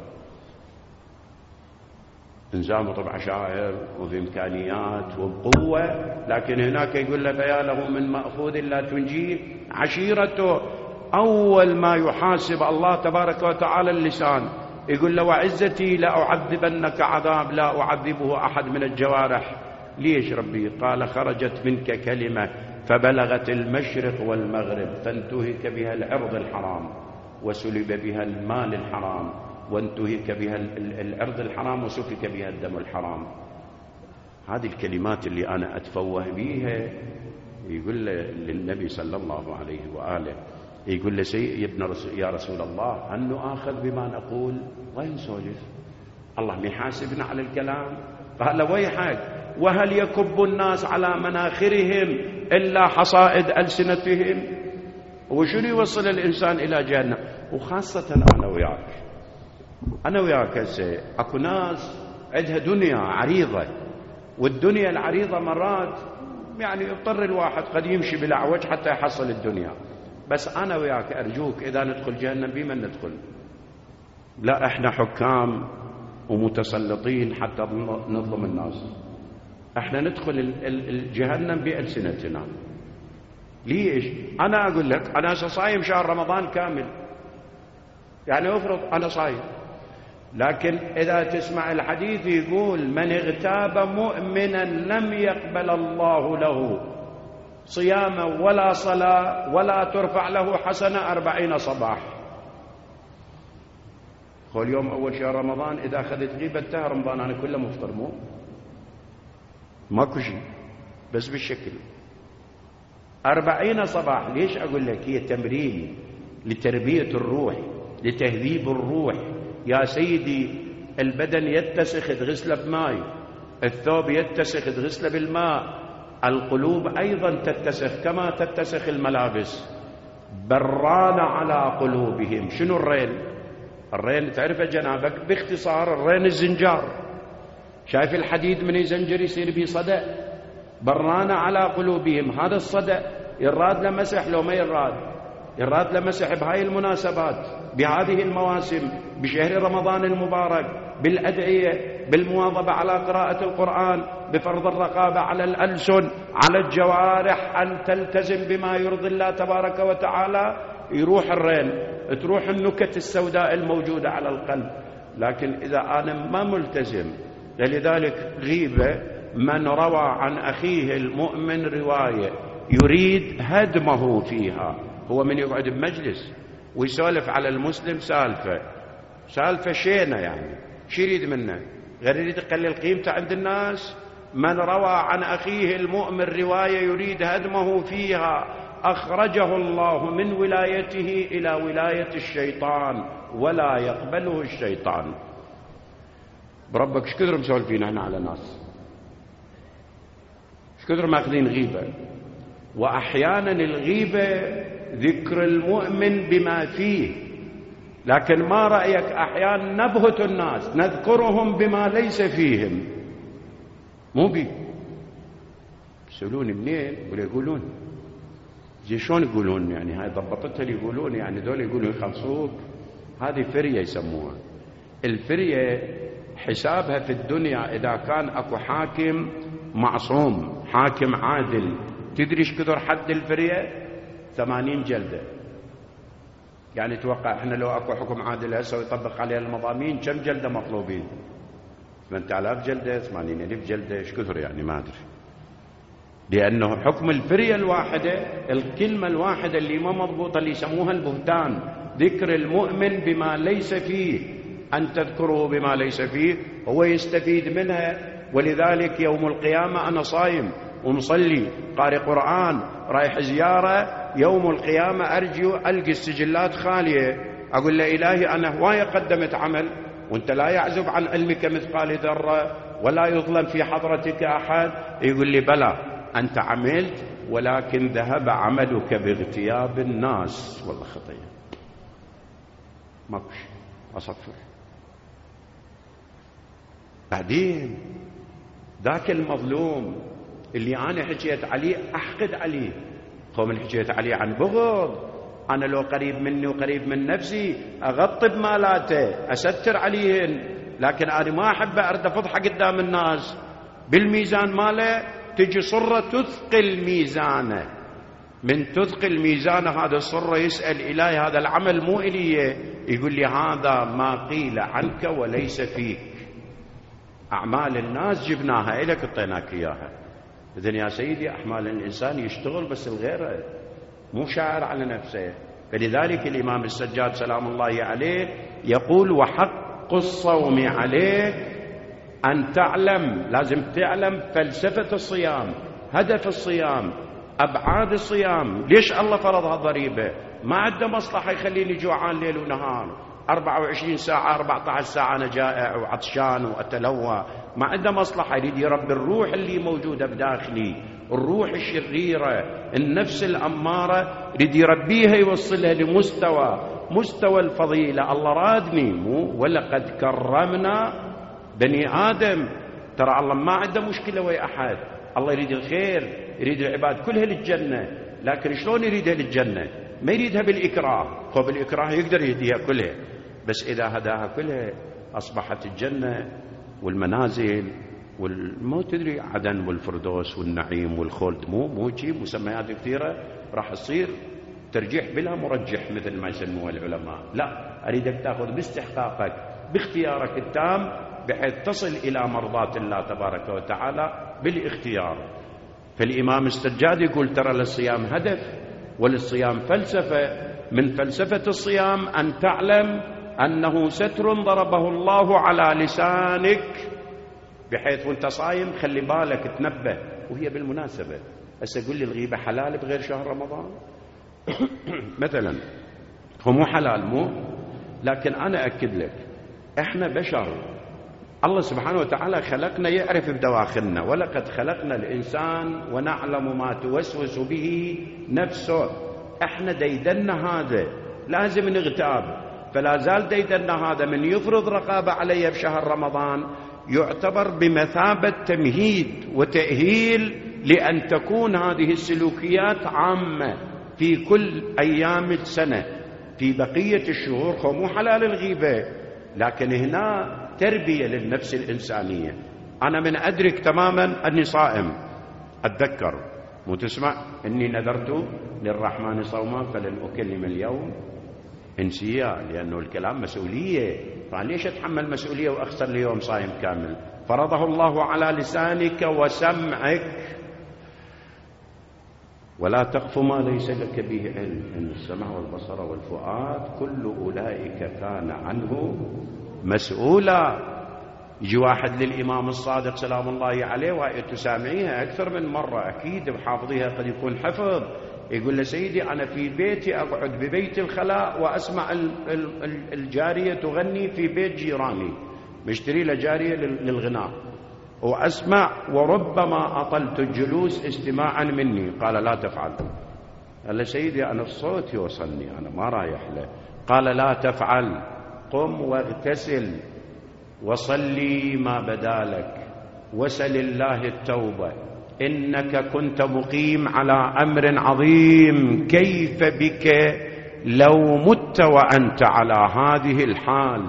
انزام طبع شاعر وبإمكانيات وبقوة، لكن هناك يقول له فيا له من مأخوذ لا تنجيه عشيرته. أول ما يحاسب الله تبارك وتعالى اللسان، يقول له وعزتي لأعذبنك عذاب لا أعذبه أحد من الجوارح. ليش ربي؟ قال خرجت منك كلمة فبلغت المشرق والمغرب فانتهك بها العرض الحرام وسلب بها المال الحرام وانتهك بها العرض الحرام وسفك بها الدم الحرام. هذه الكلمات اللي أنا أتفوه بيها. يقول للنبي صلى الله عليه وآله، يقول له سي ابن رسول يا رسول الله هل نؤاخذ بما نقول؟ وين سولف؟ الله يحاسبنا على الكلام. قال ويحك، وهل يكب الناس على مناخرهم إلا حصائد ألسنتهم؟ وشنو يوصل الإنسان إلى جهنم؟ وخاصة أنا وياك، أنا وياك هسه أكو ناس عندها دنيا عريضة، والدنيا العريضة مرات يعني يضطر الواحد قد يمشي بالأعوج حتى يحصل الدنيا. بس أنا وياك أرجوك إذا ندخل جهنم بمن ندخل؟ لا إحنا حكام ومتسلطين حتى نظلم الناس، إحنا ندخل الجهنم بألسنتنا. ليش؟ أنا أقول لك أنا صايم شهر رمضان كامل، يعني أفرض أنا صايم، لكن إذا تسمع الحديث يقول من اغتاب مؤمنا لم يقبل الله له صياما ولا صلاة ولا ترفع له حسنة أربعين صباح. كل يوم أول شهر رمضان إذا أخذت غيبة تهر رمضان أنا كله مفطر، مو ماكو شيء بس بالشكل أربعين صباح. ليش أقول لك؟ هي تمرين لتربية الروح، لتهذيب الروح. يا سيدي البدن يتسخ تغسله بماء، الثوب يتسخ تغسله بالماء، القلوب أيضا تتسخ كما تتسخ الملابس. بران على قلوبهم. شنو الرين؟ الرين تعرف جنابك باختصار، الرين الزنجار، شايف الحديد من يزنجر يصير به صدأ. بران على قلوبهم، هذا الصدأ يراد لمسح لو ما يراد، يراد لمسح بهاي المناسبات، بهذه المواسم، بشهر رمضان المبارك، بالأدعية، بالمواظبة على قراءة القرآن، بفرض الرقابة على الألسن، على الجوارح، أن تلتزم بما يرضي الله تبارك وتعالى. يروح الرين، تروح النكت السوداء الموجودة على القلب. لكن إذا أنا ما ملتزم، لذلك غيبة من روى عن أخيه المؤمن رواية يريد هدمه فيها. هو من يقعد بمجلس ويسولف على المسلم سالفة سالفة شينة، يعني شو يريد منه؟ غير يريد يقلل قيمته عند الناس. من روى عن أخيه المؤمن رواية يريد هدمه فيها أخرجه الله من ولايته إلى ولاية الشيطان ولا يقبله الشيطان. بربك ايش كثر مسولفين احنا على ناس، ايش كثر ماخذين غيبة. وأحيانا الغيبة ذكر المؤمن بما فيه، لكن ما رأيك أحيانا نبهت الناس نذكرهم بما ليس فيهم؟ مو بي يسألون منين ولا يقولون زي شلون يقولون؟ يعني هاي ضبطتها اللي يقولون، يعني دول يقولون يخلصوك. هذه فرية يسموها. الفرية حسابها في الدنيا إذا كان أكو حاكم معصوم حاكم عادل. تدري ايش كثر حد الفرية؟ ثمانين جلدة. يعني توقع احنا لو اكو حكم عادل هسه ويطبق عليها المضامين كم جلدة مطلوبين؟ ثمانية آلاف جلدة، ثمانين ألف جلدة، ايش كثر يعني ما ادري. لأنه حكم الفرية الواحدة، الكلمة الواحدة اللي ما مضبوطة اللي يسموها البهتان، ذكر المؤمن بما ليس فيه، أن تذكره بما ليس فيه هو يستفيد منها. ولذلك يوم القيامة أنا صايم ومصلي قارئ قرآن رايح زيارة، يوم القيامة أرجو ألقي السجلات خالية، أقول له إلهي أنا هواية قدمت عمل وأنت لا يعزب عن علمك مثقال ذرة ولا يظلم في حضرتك أحد. يقول لي بلى أنت عملت ولكن ذهب عملك باغتياب الناس. والله خطية ماكش أصفر. بعدين ذاك المظلوم اللي أنا حكيت عليه أحقد عليه. خو من حكيت عليه عن بغض، أنا لو قريب مني وقريب من نفسي أغطي بمالاته أستر عليهن، لكن أنا ما أحب أرد أفضحه قدام الناس. بالميزان ماله تجي صرة تثقل ميزانه، من تثقل ميزانه هذا الصرة يسأل إلهي هذا العمل مو إلي، يقول لي هذا ما قيل عنك وليس فيك. أعمال الناس جبناها إليك اعطيناك إياها. إذن يا سيدي أحمال الإنسان يشتغل بس الغيره، مو شاعر على نفسه. فلذلك الإمام السجاد سلام الله عليه يقول وحق الصوم عليك أن تعلم، لازم تعلم فلسفة الصيام، هدف الصيام، أبعاد الصيام. ليش الله فرضها ضريبة؟ ما عنده مصلحة يخليني جوعان ليل ونهار أربعة وعشرين ساعة أربعة عشر ساعة أنا جائع وعطشان وأتلوى. ما عنده مصلحة، يريد يربي الروح اللي موجودة بداخلي، الروح الشريرة، النفس الأمارة، يريد يربيها يوصلها لمستوى مستوى الفضيلة. الله رادني مو ولقد كرمنا بني آدم. ترى الله ما عنده مشكلة ويا أحد، الله يريد الخير، يريد العباد كلها للجنة. لكن شلون يريدها للجنة؟ ما يريدها بالإكراه. هو بالإكراه يقدر يهديها كلها، بس إذا هداها كلها أصبحت الجنة والمنازل والمو تدري عدن والفردوس والنعيم والخلد، مو مو شيء مسميات كثيرة راح تصير ترجيح بلا مرجح مثل ما يسموها العلماء. لا، أريدك تأخذ باستحقاقك باختيارك التام بحيث تصل إلى مرضاة الله تبارك وتعالى بالاختيار. فالإمام السجاد يقول ترى للصيام هدف وللصيام فلسفة. من فلسفة الصيام أن تعلم أنه ستر ضربه الله على لسانك، بحيث وانت صايم خلي بالك تنبه. وهي بالمناسبة هسه قل لي الغيبة حلال بغير شهر رمضان؟ مثلا هو مو حلال مو، لكن أنا أكد لك إحنا بشر، الله سبحانه وتعالى خلقنا يعرف بدواخلنا، ولقد خلقنا الإنسان ونعلم ما توسوس به نفسه. إحنا ديدنا هذا لازم نغتاب، فلا زال ديدنا هذا من يفرض رقابة عليه بشهر رمضان يعتبر بمثابة تمهيد وتأهيل لأن تكون هذه السلوكيات عامة في كل أيام السنة. في بقية الشهور هو مو حلال الغيبة، لكن هنا تربية للنفس الإنسانية. أنا من أدرك تماما أني صائم أتذكر مو تسمع إني نذرت للرحمن صوما فلن أكلم اليوم إنسيا، لأنه الكلام مسؤولية. فليش أتحمل مسؤولية وأخسر لي يوم صايم كامل؟ فرضه الله على لسانك وسمعك. ولا تقف ما ليس لك به علم إن السمع والبصر والفؤاد كل أولئك كان عنه مسؤولا. يجي واحد للإمام الصادق سلام الله عليه وهي تسامعيها أكثر من مرة أكيد بحافظيها قد يكون حفظ، يقول له سيدي أنا في بيتي أقعد ببيت الخلاء وأسمع الجارية تغني في بيت جيراني، مشتري له جارية للغناء وأسمع وربما أطلت الجلوس استماعا مني. قال لا تفعل. قال له سيدي أنا الصوت يوصلني أنا ما رايح له. قال لا تفعل، قم واغتسل وصلي ما بدالك وسل الله التوبة إنك كنت مقيم على أمر عظيم، كيف بك لو مت وأنت على هذه الحال.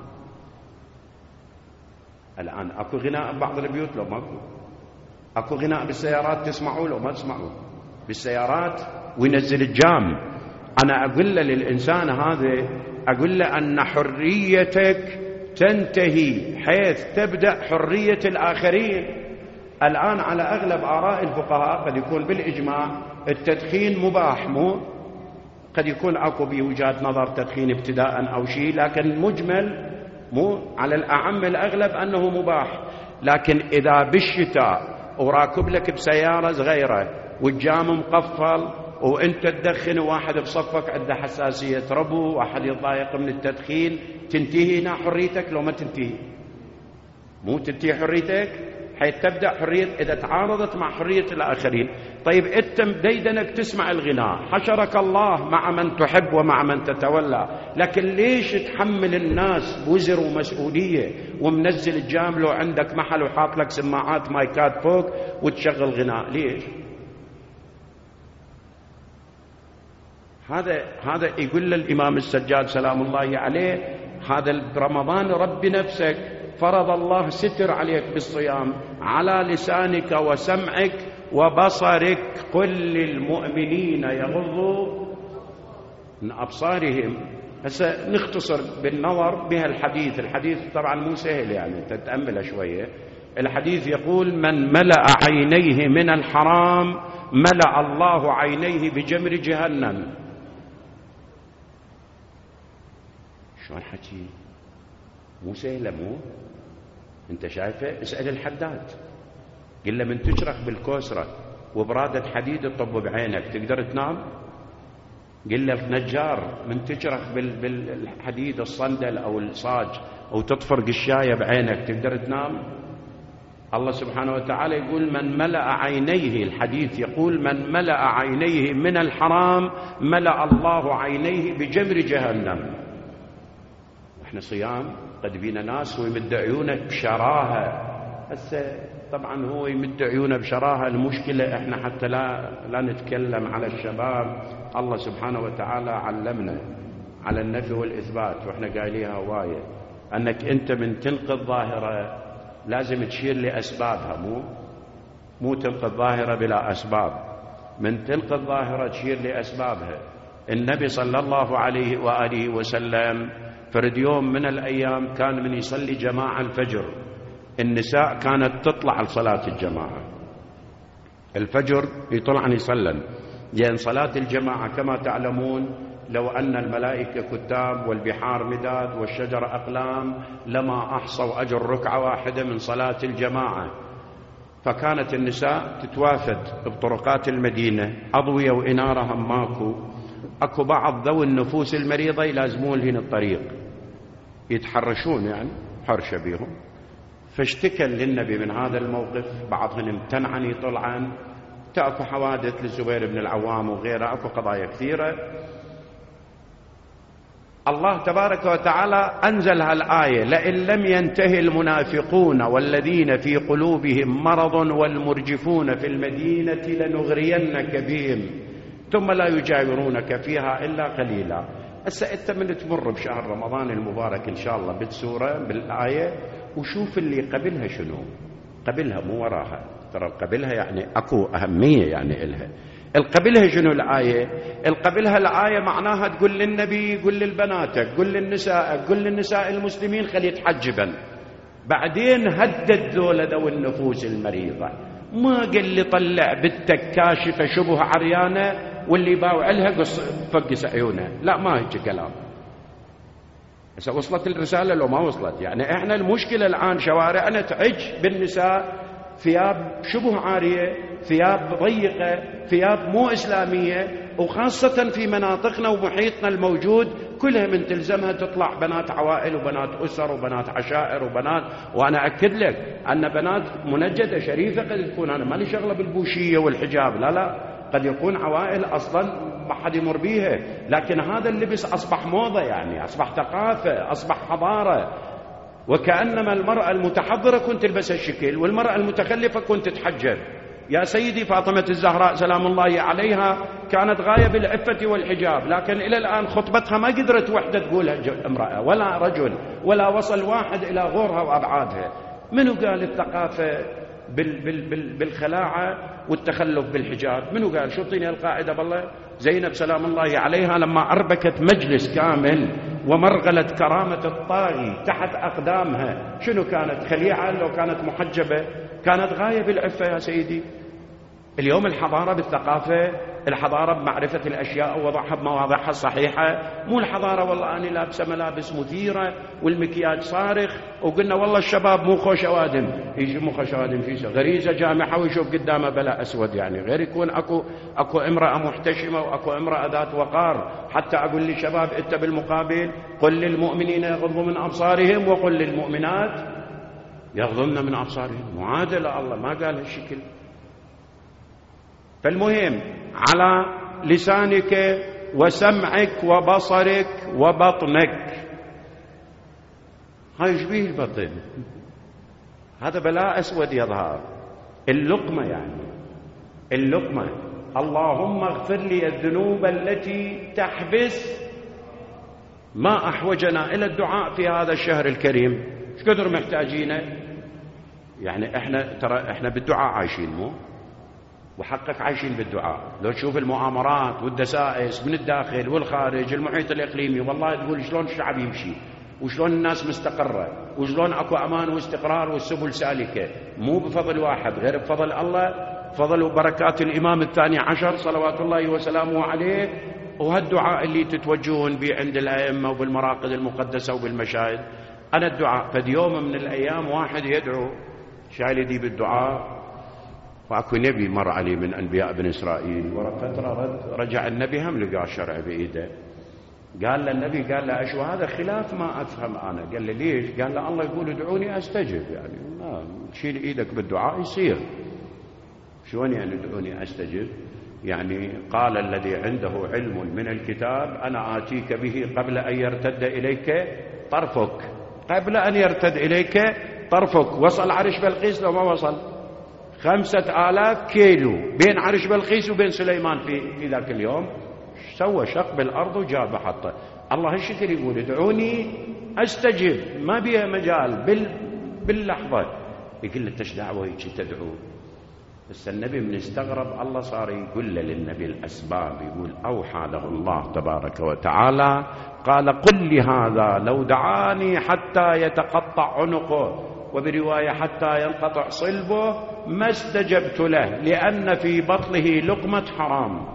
الآن أكو غناء ببعض البيوت لو ماكو؟ أكو غناء بالسيارات تسمعوا لو ما تسمعوا؟ بالسيارات وينزل الجام. أنا أقول له للإنسان هذا، أقول له أن حريتك تنتهي حيث تبدأ حرية الآخرين. الآن على أغلب آراء الفقهاء قد يكون بالإجماع التدخين مباح، مو قد يكون أكو بوجهة نظر تدخين ابتداء أو شيء، لكن مجمل مو على الأعم الأغلب أنه مباح. لكن إذا بالشتاء وراكب لك بسيارة صغيرة والجام مقفل وانت تدخن وواحد بصفك عنده حساسية ربو، واحد يتضايق من التدخين، تنتهي هنا حريتك لو ما تنتهي؟ مو تنتهي حريتك حيث تبدأ حرية إذا تعارضت مع حرية الآخرين. طيب أنت ديدنك تسمع الغناء، حشرك الله مع من تحب ومع من تتولى، لكن ليش تحمل الناس بوزر ومسؤولية ومنزل الجام لو عندك محل وحاط لك سماعات مايكات فوق وتشغل غناء؟ ليش؟ هذا هذا يقول للإمام السجاد سلام الله عليه، هذا برمضان رب نفسك فرض الله ستر عليك بالصيام على لسانك وسمعك وبصرك، قل للمؤمنين يغضوا من أبصارهم. هسه نختصر بالنظر بها الحديث. الحديث طبعا مو سهل يعني تتأمل شوية. الحديث يقول من ملأ عينيه من الحرام ملأ الله عينيه بجمر جهنم. شو الحكي؟ مو سهلة، مو انت شايفه؟ اسأل الحداد قل له من تشرخ بالكوسرة وبرادة حديد تطب بعينك تقدر تنام؟ قل له النجار من تشرخ بالحديد الصندل أو الصاج أو تطفر قشاية بعينك تقدر تنام؟ الله سبحانه وتعالى يقول من ملأ عينيه، الحديث يقول من ملأ عينيه من الحرام ملأ الله عينيه بجمر جهنم. احنا صيام قد بينا ناس ويمد عيونه بشراهة. هسه طبعا هو يمد عيونه بشراهة، المشكلة احنا حتى لا لا نتكلم على الشباب. الله سبحانه وتعالى علمنا على النفي والإثبات واحنا قايليها هواية، انك انت من تنقذ ظاهرة لازم تشير لأسبابها، مو مو تنقذ ظاهرة بلا أسباب. من تنقذ ظاهرة تشير لأسبابها. النبي صلى الله عليه وآله وسلم فرد يوم من الأيام كان من يصلي جماعة الفجر، النساء كانت تطلع لصلاة الجماعة الفجر يطلعن يصلن، لأن صلاة الجماعة كما تعلمون لو أن الملائكة كتاب والبحار مداد والشجر أقلام لما أحصوا أجر ركعة واحدة من صلاة الجماعة. فكانت النساء تتوافد بطرقات المدينة، أضوية وإنارة ماكو، أكو بعض ذوي النفوس المريضة يلازمون لهن الطريق يتحرشون يعني حرشة بيهم. فاشتكى للنبي من هذا الموقف، بعضهم امتنعن يطلعن، تأكو حوادث للزبير بن العوام وغيره، أكو قضايا كثيرة. الله تبارك وتعالى أنزل هالآية لئن لم ينتهي المنافقون والذين في قلوبهم مرض والمرجفون في المدينة لنغرينك بهم ثم لا يجاورونك فيها إلا قليلا. هسه أنت من تمر بشهر رمضان المبارك إن شاء الله بالسورة بالآية وشوف اللي قبلها شنو، قبلها مو وراها، ترى قبلها يعني أكو أهمية يعني إلها. القبلها شنو الآية؟ القبلها الآية معناها تقول للنبي قل للبناتك قل للنساء قل للنساء المسلمين خلي يتحجبن. بعدين هدد ذولا ذو النفوس المريضة، ما قال لي طلع بنتك كاشفة شبه عريانة واللي يباوع لها فقس عيونها، لا ما هيك كلام. بس وصلت الرسالة لو ما وصلت؟ يعني احنا المشكلة الآن شوارعنا تعج بالنساء ثياب شبه عارية، ثياب ضيقة، ثياب مو إسلامية، وخاصة في مناطقنا ومحيطنا الموجود كلها من تلزمها تطلع بنات عوائل وبنات أسر وبنات عشائر وبنات. وأنا أكد لك أن بنات منجدة شريفة قد تكون، أنا مالي شغلة بالبوشية والحجاب، لا لا، قد يكون عوائل أصلا ما حد يمر بيها، لكن هذا اللبس أصبح موضة، يعني أصبح ثقافة، أصبح حضارة. وكأنما المرأة المتحضرة كنت تلبس الشكل والمرأة المتخلفة كنت تتحجب. يا سيدي فاطمة الزهراء سلام الله عليها كانت غاية بالعفة والحجاب، لكن إلى الآن خطبتها ما قدرت وحدة تقولها امرأة ولا رجل، ولا وصل واحد إلى غورها وأبعادها. منو قال الثقافة بال بال بال بالخلاعة والتخلف بالحجاب؟ منو قال؟ شوطيني القاعدة بالله. زينب سلام الله عليها لما أربكت مجلس كامل ومرغلت كرامة الطاغي تحت أقدامها، شنو كانت؟ خليعة لو كانت محجبة؟ كانت غاية بالعفة يا سيدي. اليوم الحضارة بالثقافة، الحضارة بمعرفة الأشياء ووضعها بمواضعها الصحيحة، مو الحضارة والله أنا لابسة ملابس مثيرة والمكياج صارخ وقلنا والله الشباب مو خوش أوادم. يجي مو خوش أوادم في غريزة جامحة ويشوف قدامه بلا أسود، يعني غير يكون أكو أكو امرأة محتشمة وأكو امرأة ذات وقار. حتى أقول لي شباب أنت بالمقابل قل للمؤمنين يغضوا من أبصارهم وقل للمؤمنات يغضن من أبصارهم، معادلة، الله ما قال هالشكل. فالمهم على لسانك وسمعك وبصرك وبطنك. هاي يشبيه البطن، هذا بلاء أسود يظهر. اللقمة يعني اللقمة، اللهم اغفر لي الذنوب التي تحبس، ما أحوجنا إلى الدعاء في هذا الشهر الكريم. ايش قدر محتاجينه؟ يعني احنا ترى احنا بالدعاء عايشين، مو وحقك عايشين بالدعاء. لو تشوف المؤامرات والدسائس من الداخل والخارج، المحيط الإقليمي، والله تقول شلون الشعب يمشي وشلون الناس مستقرة وشلون أكو أمان واستقرار والسبل سالكة، مو بفضل واحد غير بفضل الله، فضل وبركات الإمام الثاني عشر صلوات الله وسلامه عليه، وهالدعاء اللي تتوجهون به عند الأئمة وبالمراقد المقدسة وبالمشاهد. أنا الدعاء فد يوم من الأيام واحد يدعو شايل يدي بالدعاء، فأكو نبي مر عليه من أنبياء بن إسرائيل، ورا فترة رجع النبي هم لقى الشرع بإيده. قال للنبي قال له أشو هذا خلاف ما أفهم أنا. قال له ليش؟ قال له الله يقول ادعوني أستجب، يعني ما تشيل إيدك بالدعاء يصير. شلون يعني ادعوني أستجب؟ يعني قال الذي عنده علم من الكتاب أنا آتيك به قبل أن يرتد إليك طرفك، قبل أن يرتد إليك طرفك. وصل عرش بلقيس لو ما وصل؟ خمسة آلاف كيلو بين عرش بلقيس وبين سليمان في, في ذاك اليوم. سوى شق بالأرض وجاب حطه. الله هالشكل يقول ادعوني أستجب، ما بيها مجال بال باللحظة. يقول له تش دعوة هيك تدعو؟ بس النبي من استغرب الله صار يقول له للنبي الأسباب، يقول أوحى له الله تبارك وتعالى قال قل لي هذا لو دعاني حتى يتقطع عنقه، وبرواية حتى ينقطع صلبه ما استجبت له لأن في بطنه لقمة حرام.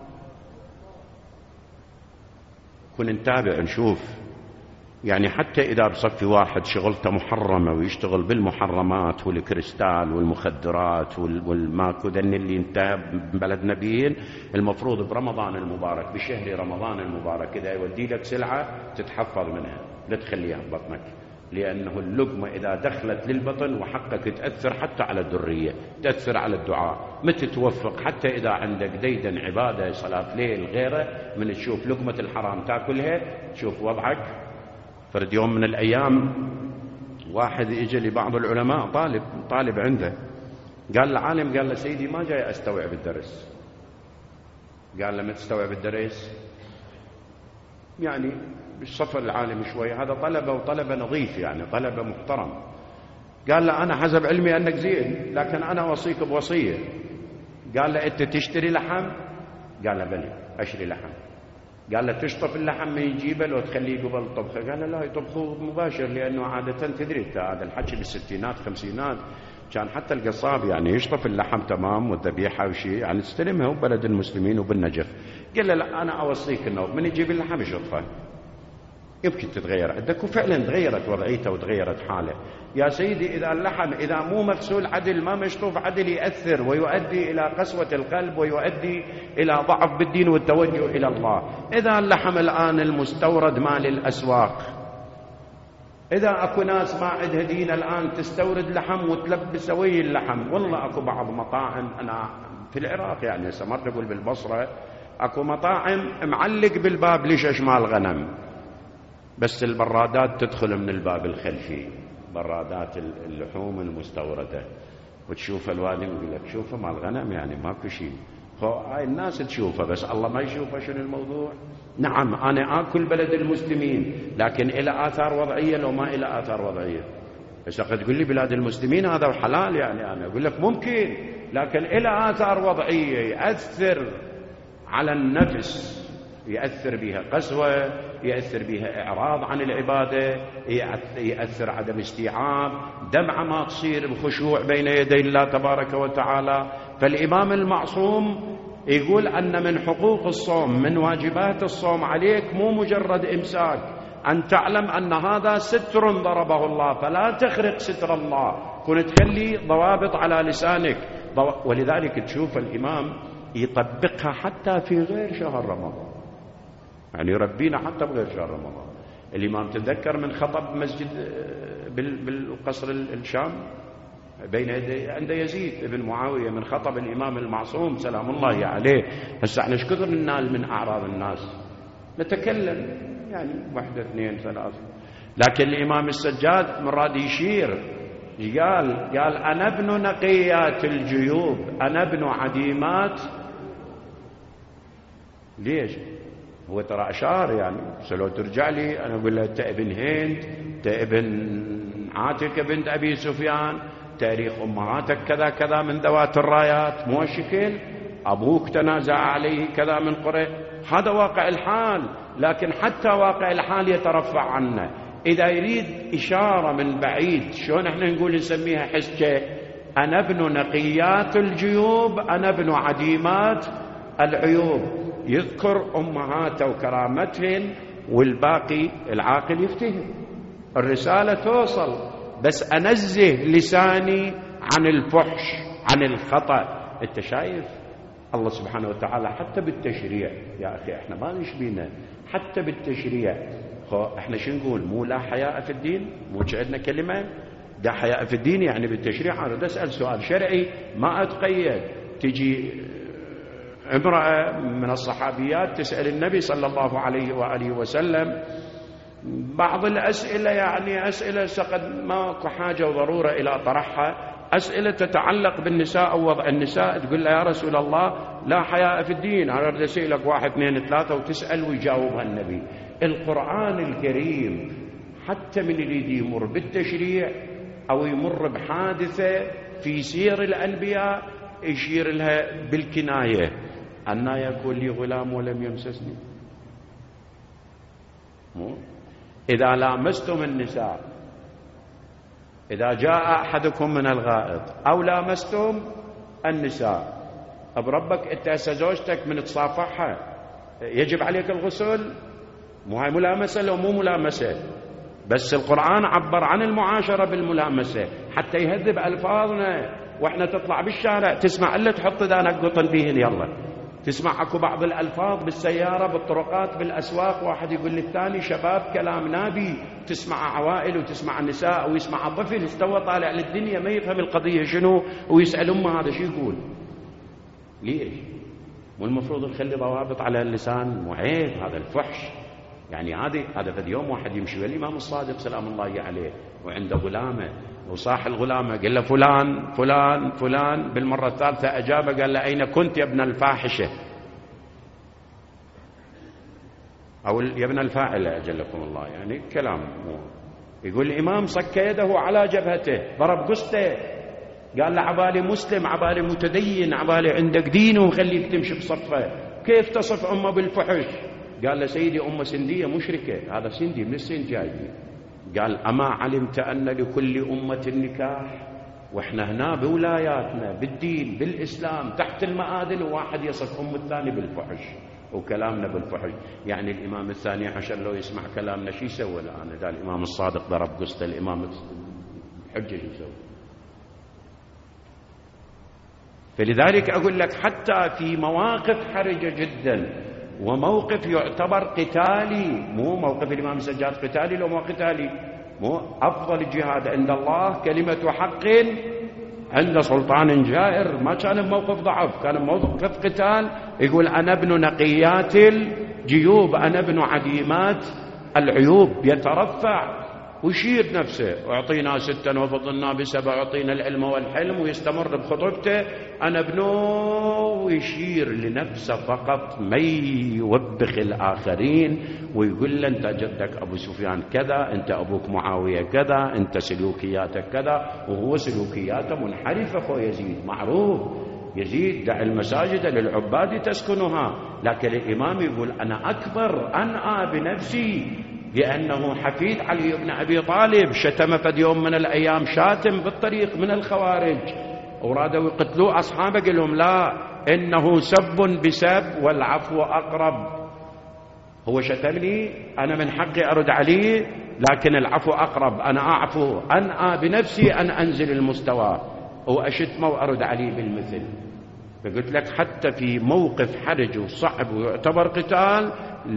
كن نتابع نشوف، يعني حتى إذا بصفي واحد شغلته محرمة ويشتغل بالمحرمات والكريستال والمخدرات والماكو ذن اللي انتهى ببلد نبيين، المفروض برمضان المبارك بشهر رمضان المبارك إذا يودي لك سلعة تتحفظ منها، لا تخليها ببطنك، لأنه اللقمة إذا دخلت للبطن وحقك تأثر حتى على الذرية، تأثر على الدعاء، متى توفق حتى إذا عندك ديدا عبادة صلاة ليل غيره، من تشوف لقمة الحرام تأكلها تشوف وضعك. فرد يوم من الأيام واحد يجي لبعض العلماء طالب طالب عنده، قال العالم قال له سيدي ما جاي أستوعب الدرس. قال له ما تستوعب الدرس؟ يعني بالصفر العالم شوي، هذا طلبة وطلبة نظيف يعني طلبة محترم. قال له أنا حسب علمي أنك زين، لكن أنا وصيك بوصية، قال له أنت تشتري لحم؟ قال له بلي أشتري لحم. قال له تشطف اللحم من يجيبه لو تخليه قبل طبخه؟ قال له لا، يطبخوه مباشر، لأنه عادة تدري هذا الحكي بالستينات خمسينات كان حتى القصاب يعني يشطف اللحم تمام والذبيحة وشيء يعني تستلمها ببلد المسلمين وبالنجف. قال له لا، أنا أوصيك أنه من يجيب اللحم يشطفه، يمكن تتغير عندك. وفعلا تغيرت وضعيته وتغيرت حاله. يا سيدي إذا اللحم إذا مو مغسول عدل، ما مشطوف عدل، يأثر ويؤدي إلى قسوة القلب ويؤدي إلى ضعف بالدين والتوجه إلى الله. إذا اللحم الآن المستورد مال الأسواق، إذا أكو ناس ما عندها دين الآن تستورد لحم وتلبس وي اللحم. والله أكو بعض مطاعم، أنا في العراق يعني سمرت أقول بالبصرة، أكو مطاعم معلق بالباب ليش مال غنم، بس البرادات تدخل من الباب الخلفي، برادات اللحوم المستوردة، وتشوف الوادي يقول لك شوفه مال غنم، يعني ماكو شيء. هاي الناس تشوفه بس الله ما يشوفه. شنو الموضوع؟ نعم أنا آكل بلد المسلمين، لكن إلى آثار وضعية لو ما إلى آثار وضعية. بس أخذ تقول لي بلاد المسلمين هذا حلال، يعني أنا أقول لك ممكن، لكن إلى آثار وضعية يأثر على النفس، يأثر بها قسوة، يأثر بها إعراض عن العبادة، يأثر عدم استيعاب، دمعة ما تصير بخشوع بين يدي الله تبارك وتعالى. فالإمام المعصوم يقول أن من حقوق الصوم، من واجبات الصوم عليك مو مجرد إمساك، أن تعلم أن هذا ستر ضربه الله، فلا تخرق ستر الله، كن تخلي ضوابط على لسانك. ولذلك تشوف الإمام يطبقها حتى في غير شهر رمضان، يعني يربينا حتى بغير شهر رمضان. الإمام تذكر من خطب مسجد بالقصر الشام بين يدي عند يزيد بن معاوية، من خطب الإمام المعصوم سلام الله عليه. هسه احنا ايش كثر ننال من أعراض الناس، نتكلم يعني واحدة اثنين ثلاثة، لكن الإمام السجاد مراد يشير، قال قال أنا ابن نقيات الجيوب، أنا ابن عديمات. ليش؟ هو ترى أشار يعني، لو ترجع لي أنا أقول له أنت ابن هند، أنت ابن عاتكة بنت أبي سفيان، تاريخ أمهاتك كذا كذا من ذوات الرايات، مو الشكل أبوك تنازع عليه كذا من قريش. هذا واقع الحال، لكن حتى واقع الحال يترفع عنه. إذا يريد إشارة من بعيد، شلون احنا نقول نسميها حسكة، أنا ابن نقيات الجيوب، أنا ابن عديمات العيوب، يذكر أمهاته وكرامتهن، والباقي العاقل يفتهم، الرسالة توصل، بس أنزه لساني عن الفحش عن الخطأ. انت شايف الله سبحانه وتعالى حتى بالتشريع يا أخي، احنا ما نشبينا حتى بالتشريع. احنا شو نقول؟ مو لا حياء في الدين، مو عندنا كلمة لا حياء في الدين، يعني بالتشريع. أنا أسأل سؤال شرعي ما أتقيد، تجي امرأة من الصحابيات تسأل النبي صلى الله عليه وآله وسلم بعض الأسئلة، يعني أسئلة سقد ماكو حاجة وضرورة إلى طرحها، أسئلة تتعلق بالنساء أو وضع النساء. تقول له يا رسول الله لا حياء في الدين، أنا أريد أسألك واحد اثنين ثلاثة، وتسأل ويجاوبها النبي. القرآن الكريم حتى من يريد يمر بالتشريع أو يمر بحادثة في سير الأنبياء يشير لها بالكناية، أن يكون لي غلام ولم يمسسني. إذا لامستم النساء، إذا جاء أحدكم من الغائط أو لامستم النساء، بربك أنت زوجتك من تصافحها يجب عليك الغسل؟ مو هاي ملامسة لو مو ملامسة؟ بس القرآن عبر عن المعاشرة بالملامسة حتى يهذب ألفاظنا. وإحنا تطلع بالشارع تسمع إلا تحط دانك قطن بيهن، يلا تسمع أكو بعض الألفاظ بالسيارة بالطرقات بالأسواق، واحد يقول للثاني شباب كلام نابي، تسمع عوائل وتسمع النساء ويسمع طفل استوى طالع للدنيا ما يفهم القضية شنو، ويسأل أمه هذا شو يقول. ليش؟ والمفروض نخلي ضوابط على اللسان، وعيب هذا الفحش. يعني هذه هذا في يوم واحد يمشي والإمام الصادق سلام الله عليه وعنده غلامة، وصاح الغلامة قال له فلان فلان فلان، بالمرة الثالثة أجابه قال له أين كنت يا ابن الفاحشة، أو يا ابن الفاعلة أجلكم الله، يعني كلام. يقول الإمام صك يده على جبهته، ضرب قسته، قال له عبالي مسلم، عبالي متدين، عبالي عندك دين وخليك تمشي بصفه، كيف تصف أمه بالفحش؟ قال له سيدي أم سندية مشركة، هذا سندي من السند جاي. قال أما علمت أن لكل أمة نكاح، وإحنا هنا بولاياتنا بالدين بالإسلام تحت المآذن وواحد يصف أم الثاني بالفحش وكلامنا بالفحش. يعني الإمام الثاني عشر لو يسمع كلامنا شو يسوي الآن؟ إذا الإمام الصادق ضرب قسط الإمام الحجة شو يسوي؟ فلذلك أقول لك حتى في مواقف حرجة جدا وموقف يعتبر قتالي، مو موقف الإمام السجاد قتالي لو مو قتالي، مو أفضل الجهاد عند الله كلمة حق عند سلطان جائر، ما كان موقف ضعف، كان موقف قتال. يقول أنا ابن نقيات الجيوب، أنا ابن عديمات العيوب، يترفع ويشير نفسه، أعطينا ستا وفضلنا بسبع، أعطينا العلم والحلم، ويستمر بخطبته أنا ابنه، ويشير لنفسه فقط، ما يوبخ الآخرين ويقول له أنت جدك أبو سفيان كذا، أنت أبوك معاوية كذا، أنت سلوكياتك كذا، وهو سلوكياته منحرفة. أخو يزيد معروف، يزيد دع المساجد للعباد تسكنها، لكن الإمام يقول أنا أكبر أنأى بنفسي، لأنه حفيد علي بن أبي طالب، شتم فد يوم من الأيام شاتم بالطريق من الخوارج، ورادوا يقتلوا أصحابه، قال لهم لا، إنه سب بسب والعفو أقرب. هو شتمني، أنا من حقي أرد عليه، لكن العفو أقرب، أنا أعفو أنأى بنفسي أن أنزل المستوى وأشتمه وأرد عليه بالمثل. فقلت لك حتى في موقف حرج وصعب ويعتبر قتال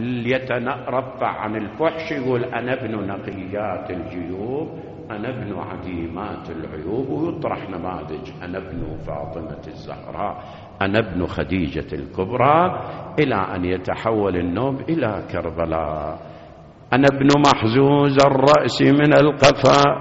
يترفع عن الفحش، يقول أنا ابن نقيات الجيوب، أنا ابن عديمات العيوب، ويطرح نماذج، أنا ابن فاطمة الزهراء، أنا ابن خديجة الكبرى، إلى أن يتحول النوم إلى كربلاء. أنا ابن محزوز الرأس من القفا،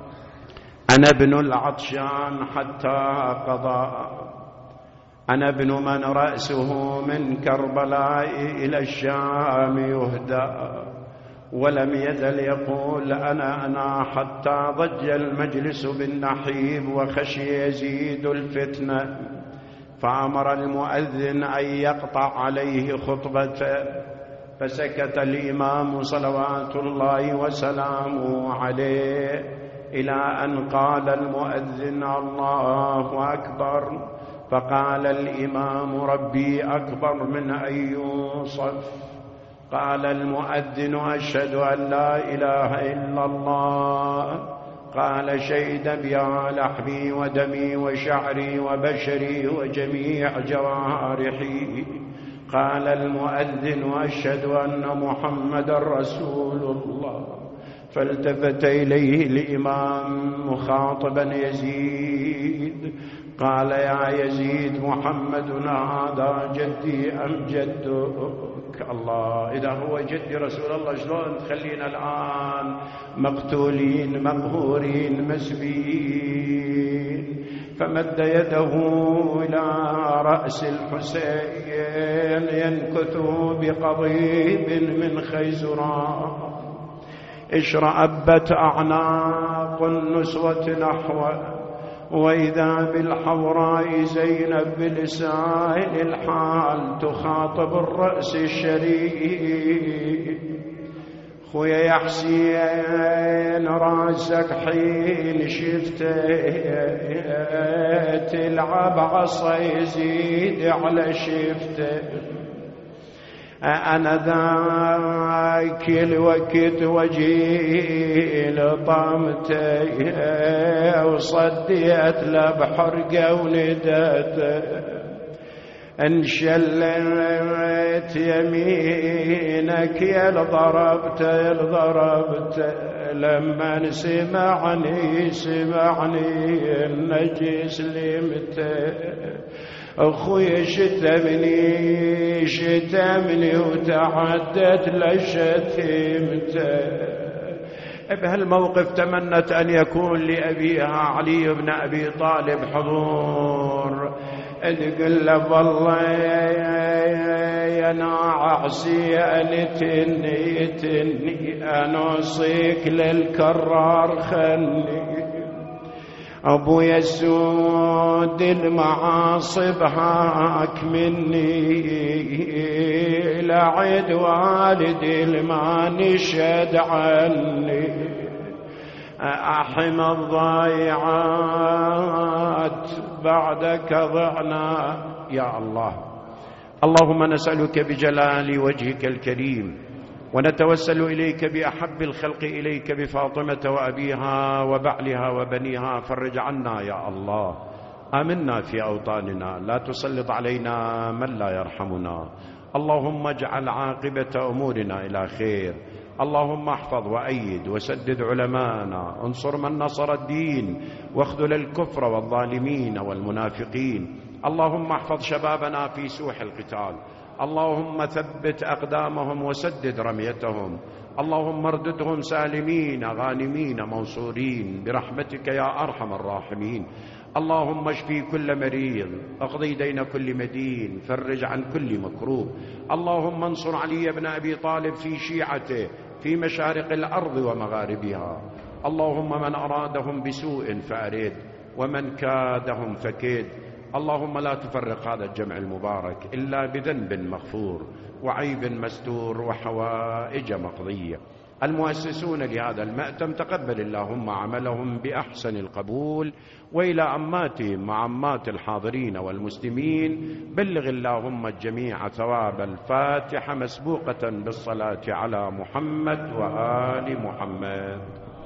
أنا ابن العطشان حتى قضى، أنا ابن من رأسه من كربلاء إلى الشام يهدى، ولم يزل يقول أنا أنا حتى ضج المجلس بالنحيب وخشي يزيد الفتنة، فأمر المؤذن أن يقطع عليه خطبته، فسكت الإمام صلوات الله وسلامه عليه، إلى أن قال المؤذن الله أكبر، فقال الإمام ربي أكبر من أن يوصف. قال المؤذن أشهد أن لا إله إلا الله، قال شهد بها لحمي ودمي وشعري وبشري وجميع جوارحي. قال المؤذن أشهد أن محمد رسول الله، فالتفت إليه الإمام مخاطبا يزيد، قال يا يزيد محمد هذا جدي أم جدك؟ الله، إذا هو جدي رسول الله شلون تخلينا الآن مقتولين مقهورين مسبيين؟ فمد يده إلى رأس الحسين ينكثه بقضيب من خيزران، اشرأبت أعناق النسوة نحوه، وإذا بالحوراء زينب بلسان الحال تخاطب الرأس الشريف، خويا يا حسين راسك حين شفته تلعب عصا يزيد على شفته، أنا ذاك الوقت وجهي لطمته وصديت له بحرقه وندته، انشلت يمينك يا ضربت يا ضربت، لما سمعني سمعني النجس لمته، أخوي شتمني شتمني وتعدت لشتمته. بهالموقف تمنت أن يكون لأبيها علي بن أبي طالب حضور، تقول له والله يا ناع عصياني تني تني أنا أوصيك للكرار خلي، أبو يسود المعاصب هاك مني، لعد والدي لما نشد عني، أحم الضايعات بعدك ضعنا يا الله. اللهم نسألك بجلال وجهك الكريم ونتوسل إليك بأحب الخلق إليك بفاطمة وأبيها وبعلها وبنيها، فرج عنا يا الله، آمنا في أوطاننا، لا تسلط علينا من لا يرحمنا. اللهم اجعل عاقبة أمورنا إلى خير. اللهم احفظ وأيد وسدد علماءنا، انصر من نصر الدين واخذل الكفر والظالمين والمنافقين. اللهم احفظ شبابنا في سوح القتال، اللهم ثبت أقدامهم وسدد رميتهم، اللهم ارددهم سالمين غانمين منصورين برحمتك يا أرحم الراحمين. اللهم اشفي كل مريض، اقضي دين كل مدين، فرج عن كل مكروب. اللهم انصر علي بن أبي طالب في شيعته في مشارق الأرض ومغاربها. اللهم من أرادهم بسوء فأرد، ومن كادهم فكيد. اللهم لا تفرق هذا الجمع المبارك إلا بذنب مغفور وعيب مستور وحوائج مقضية. المؤسسون لهذا المأتم تقبل اللهم عملهم بأحسن القبول، وإلى عماتهم وعمات الحاضرين والمسلمين بلغ اللهم الجميع ثواب الفاتحة مسبوقة بالصلاة على محمد وآل محمد.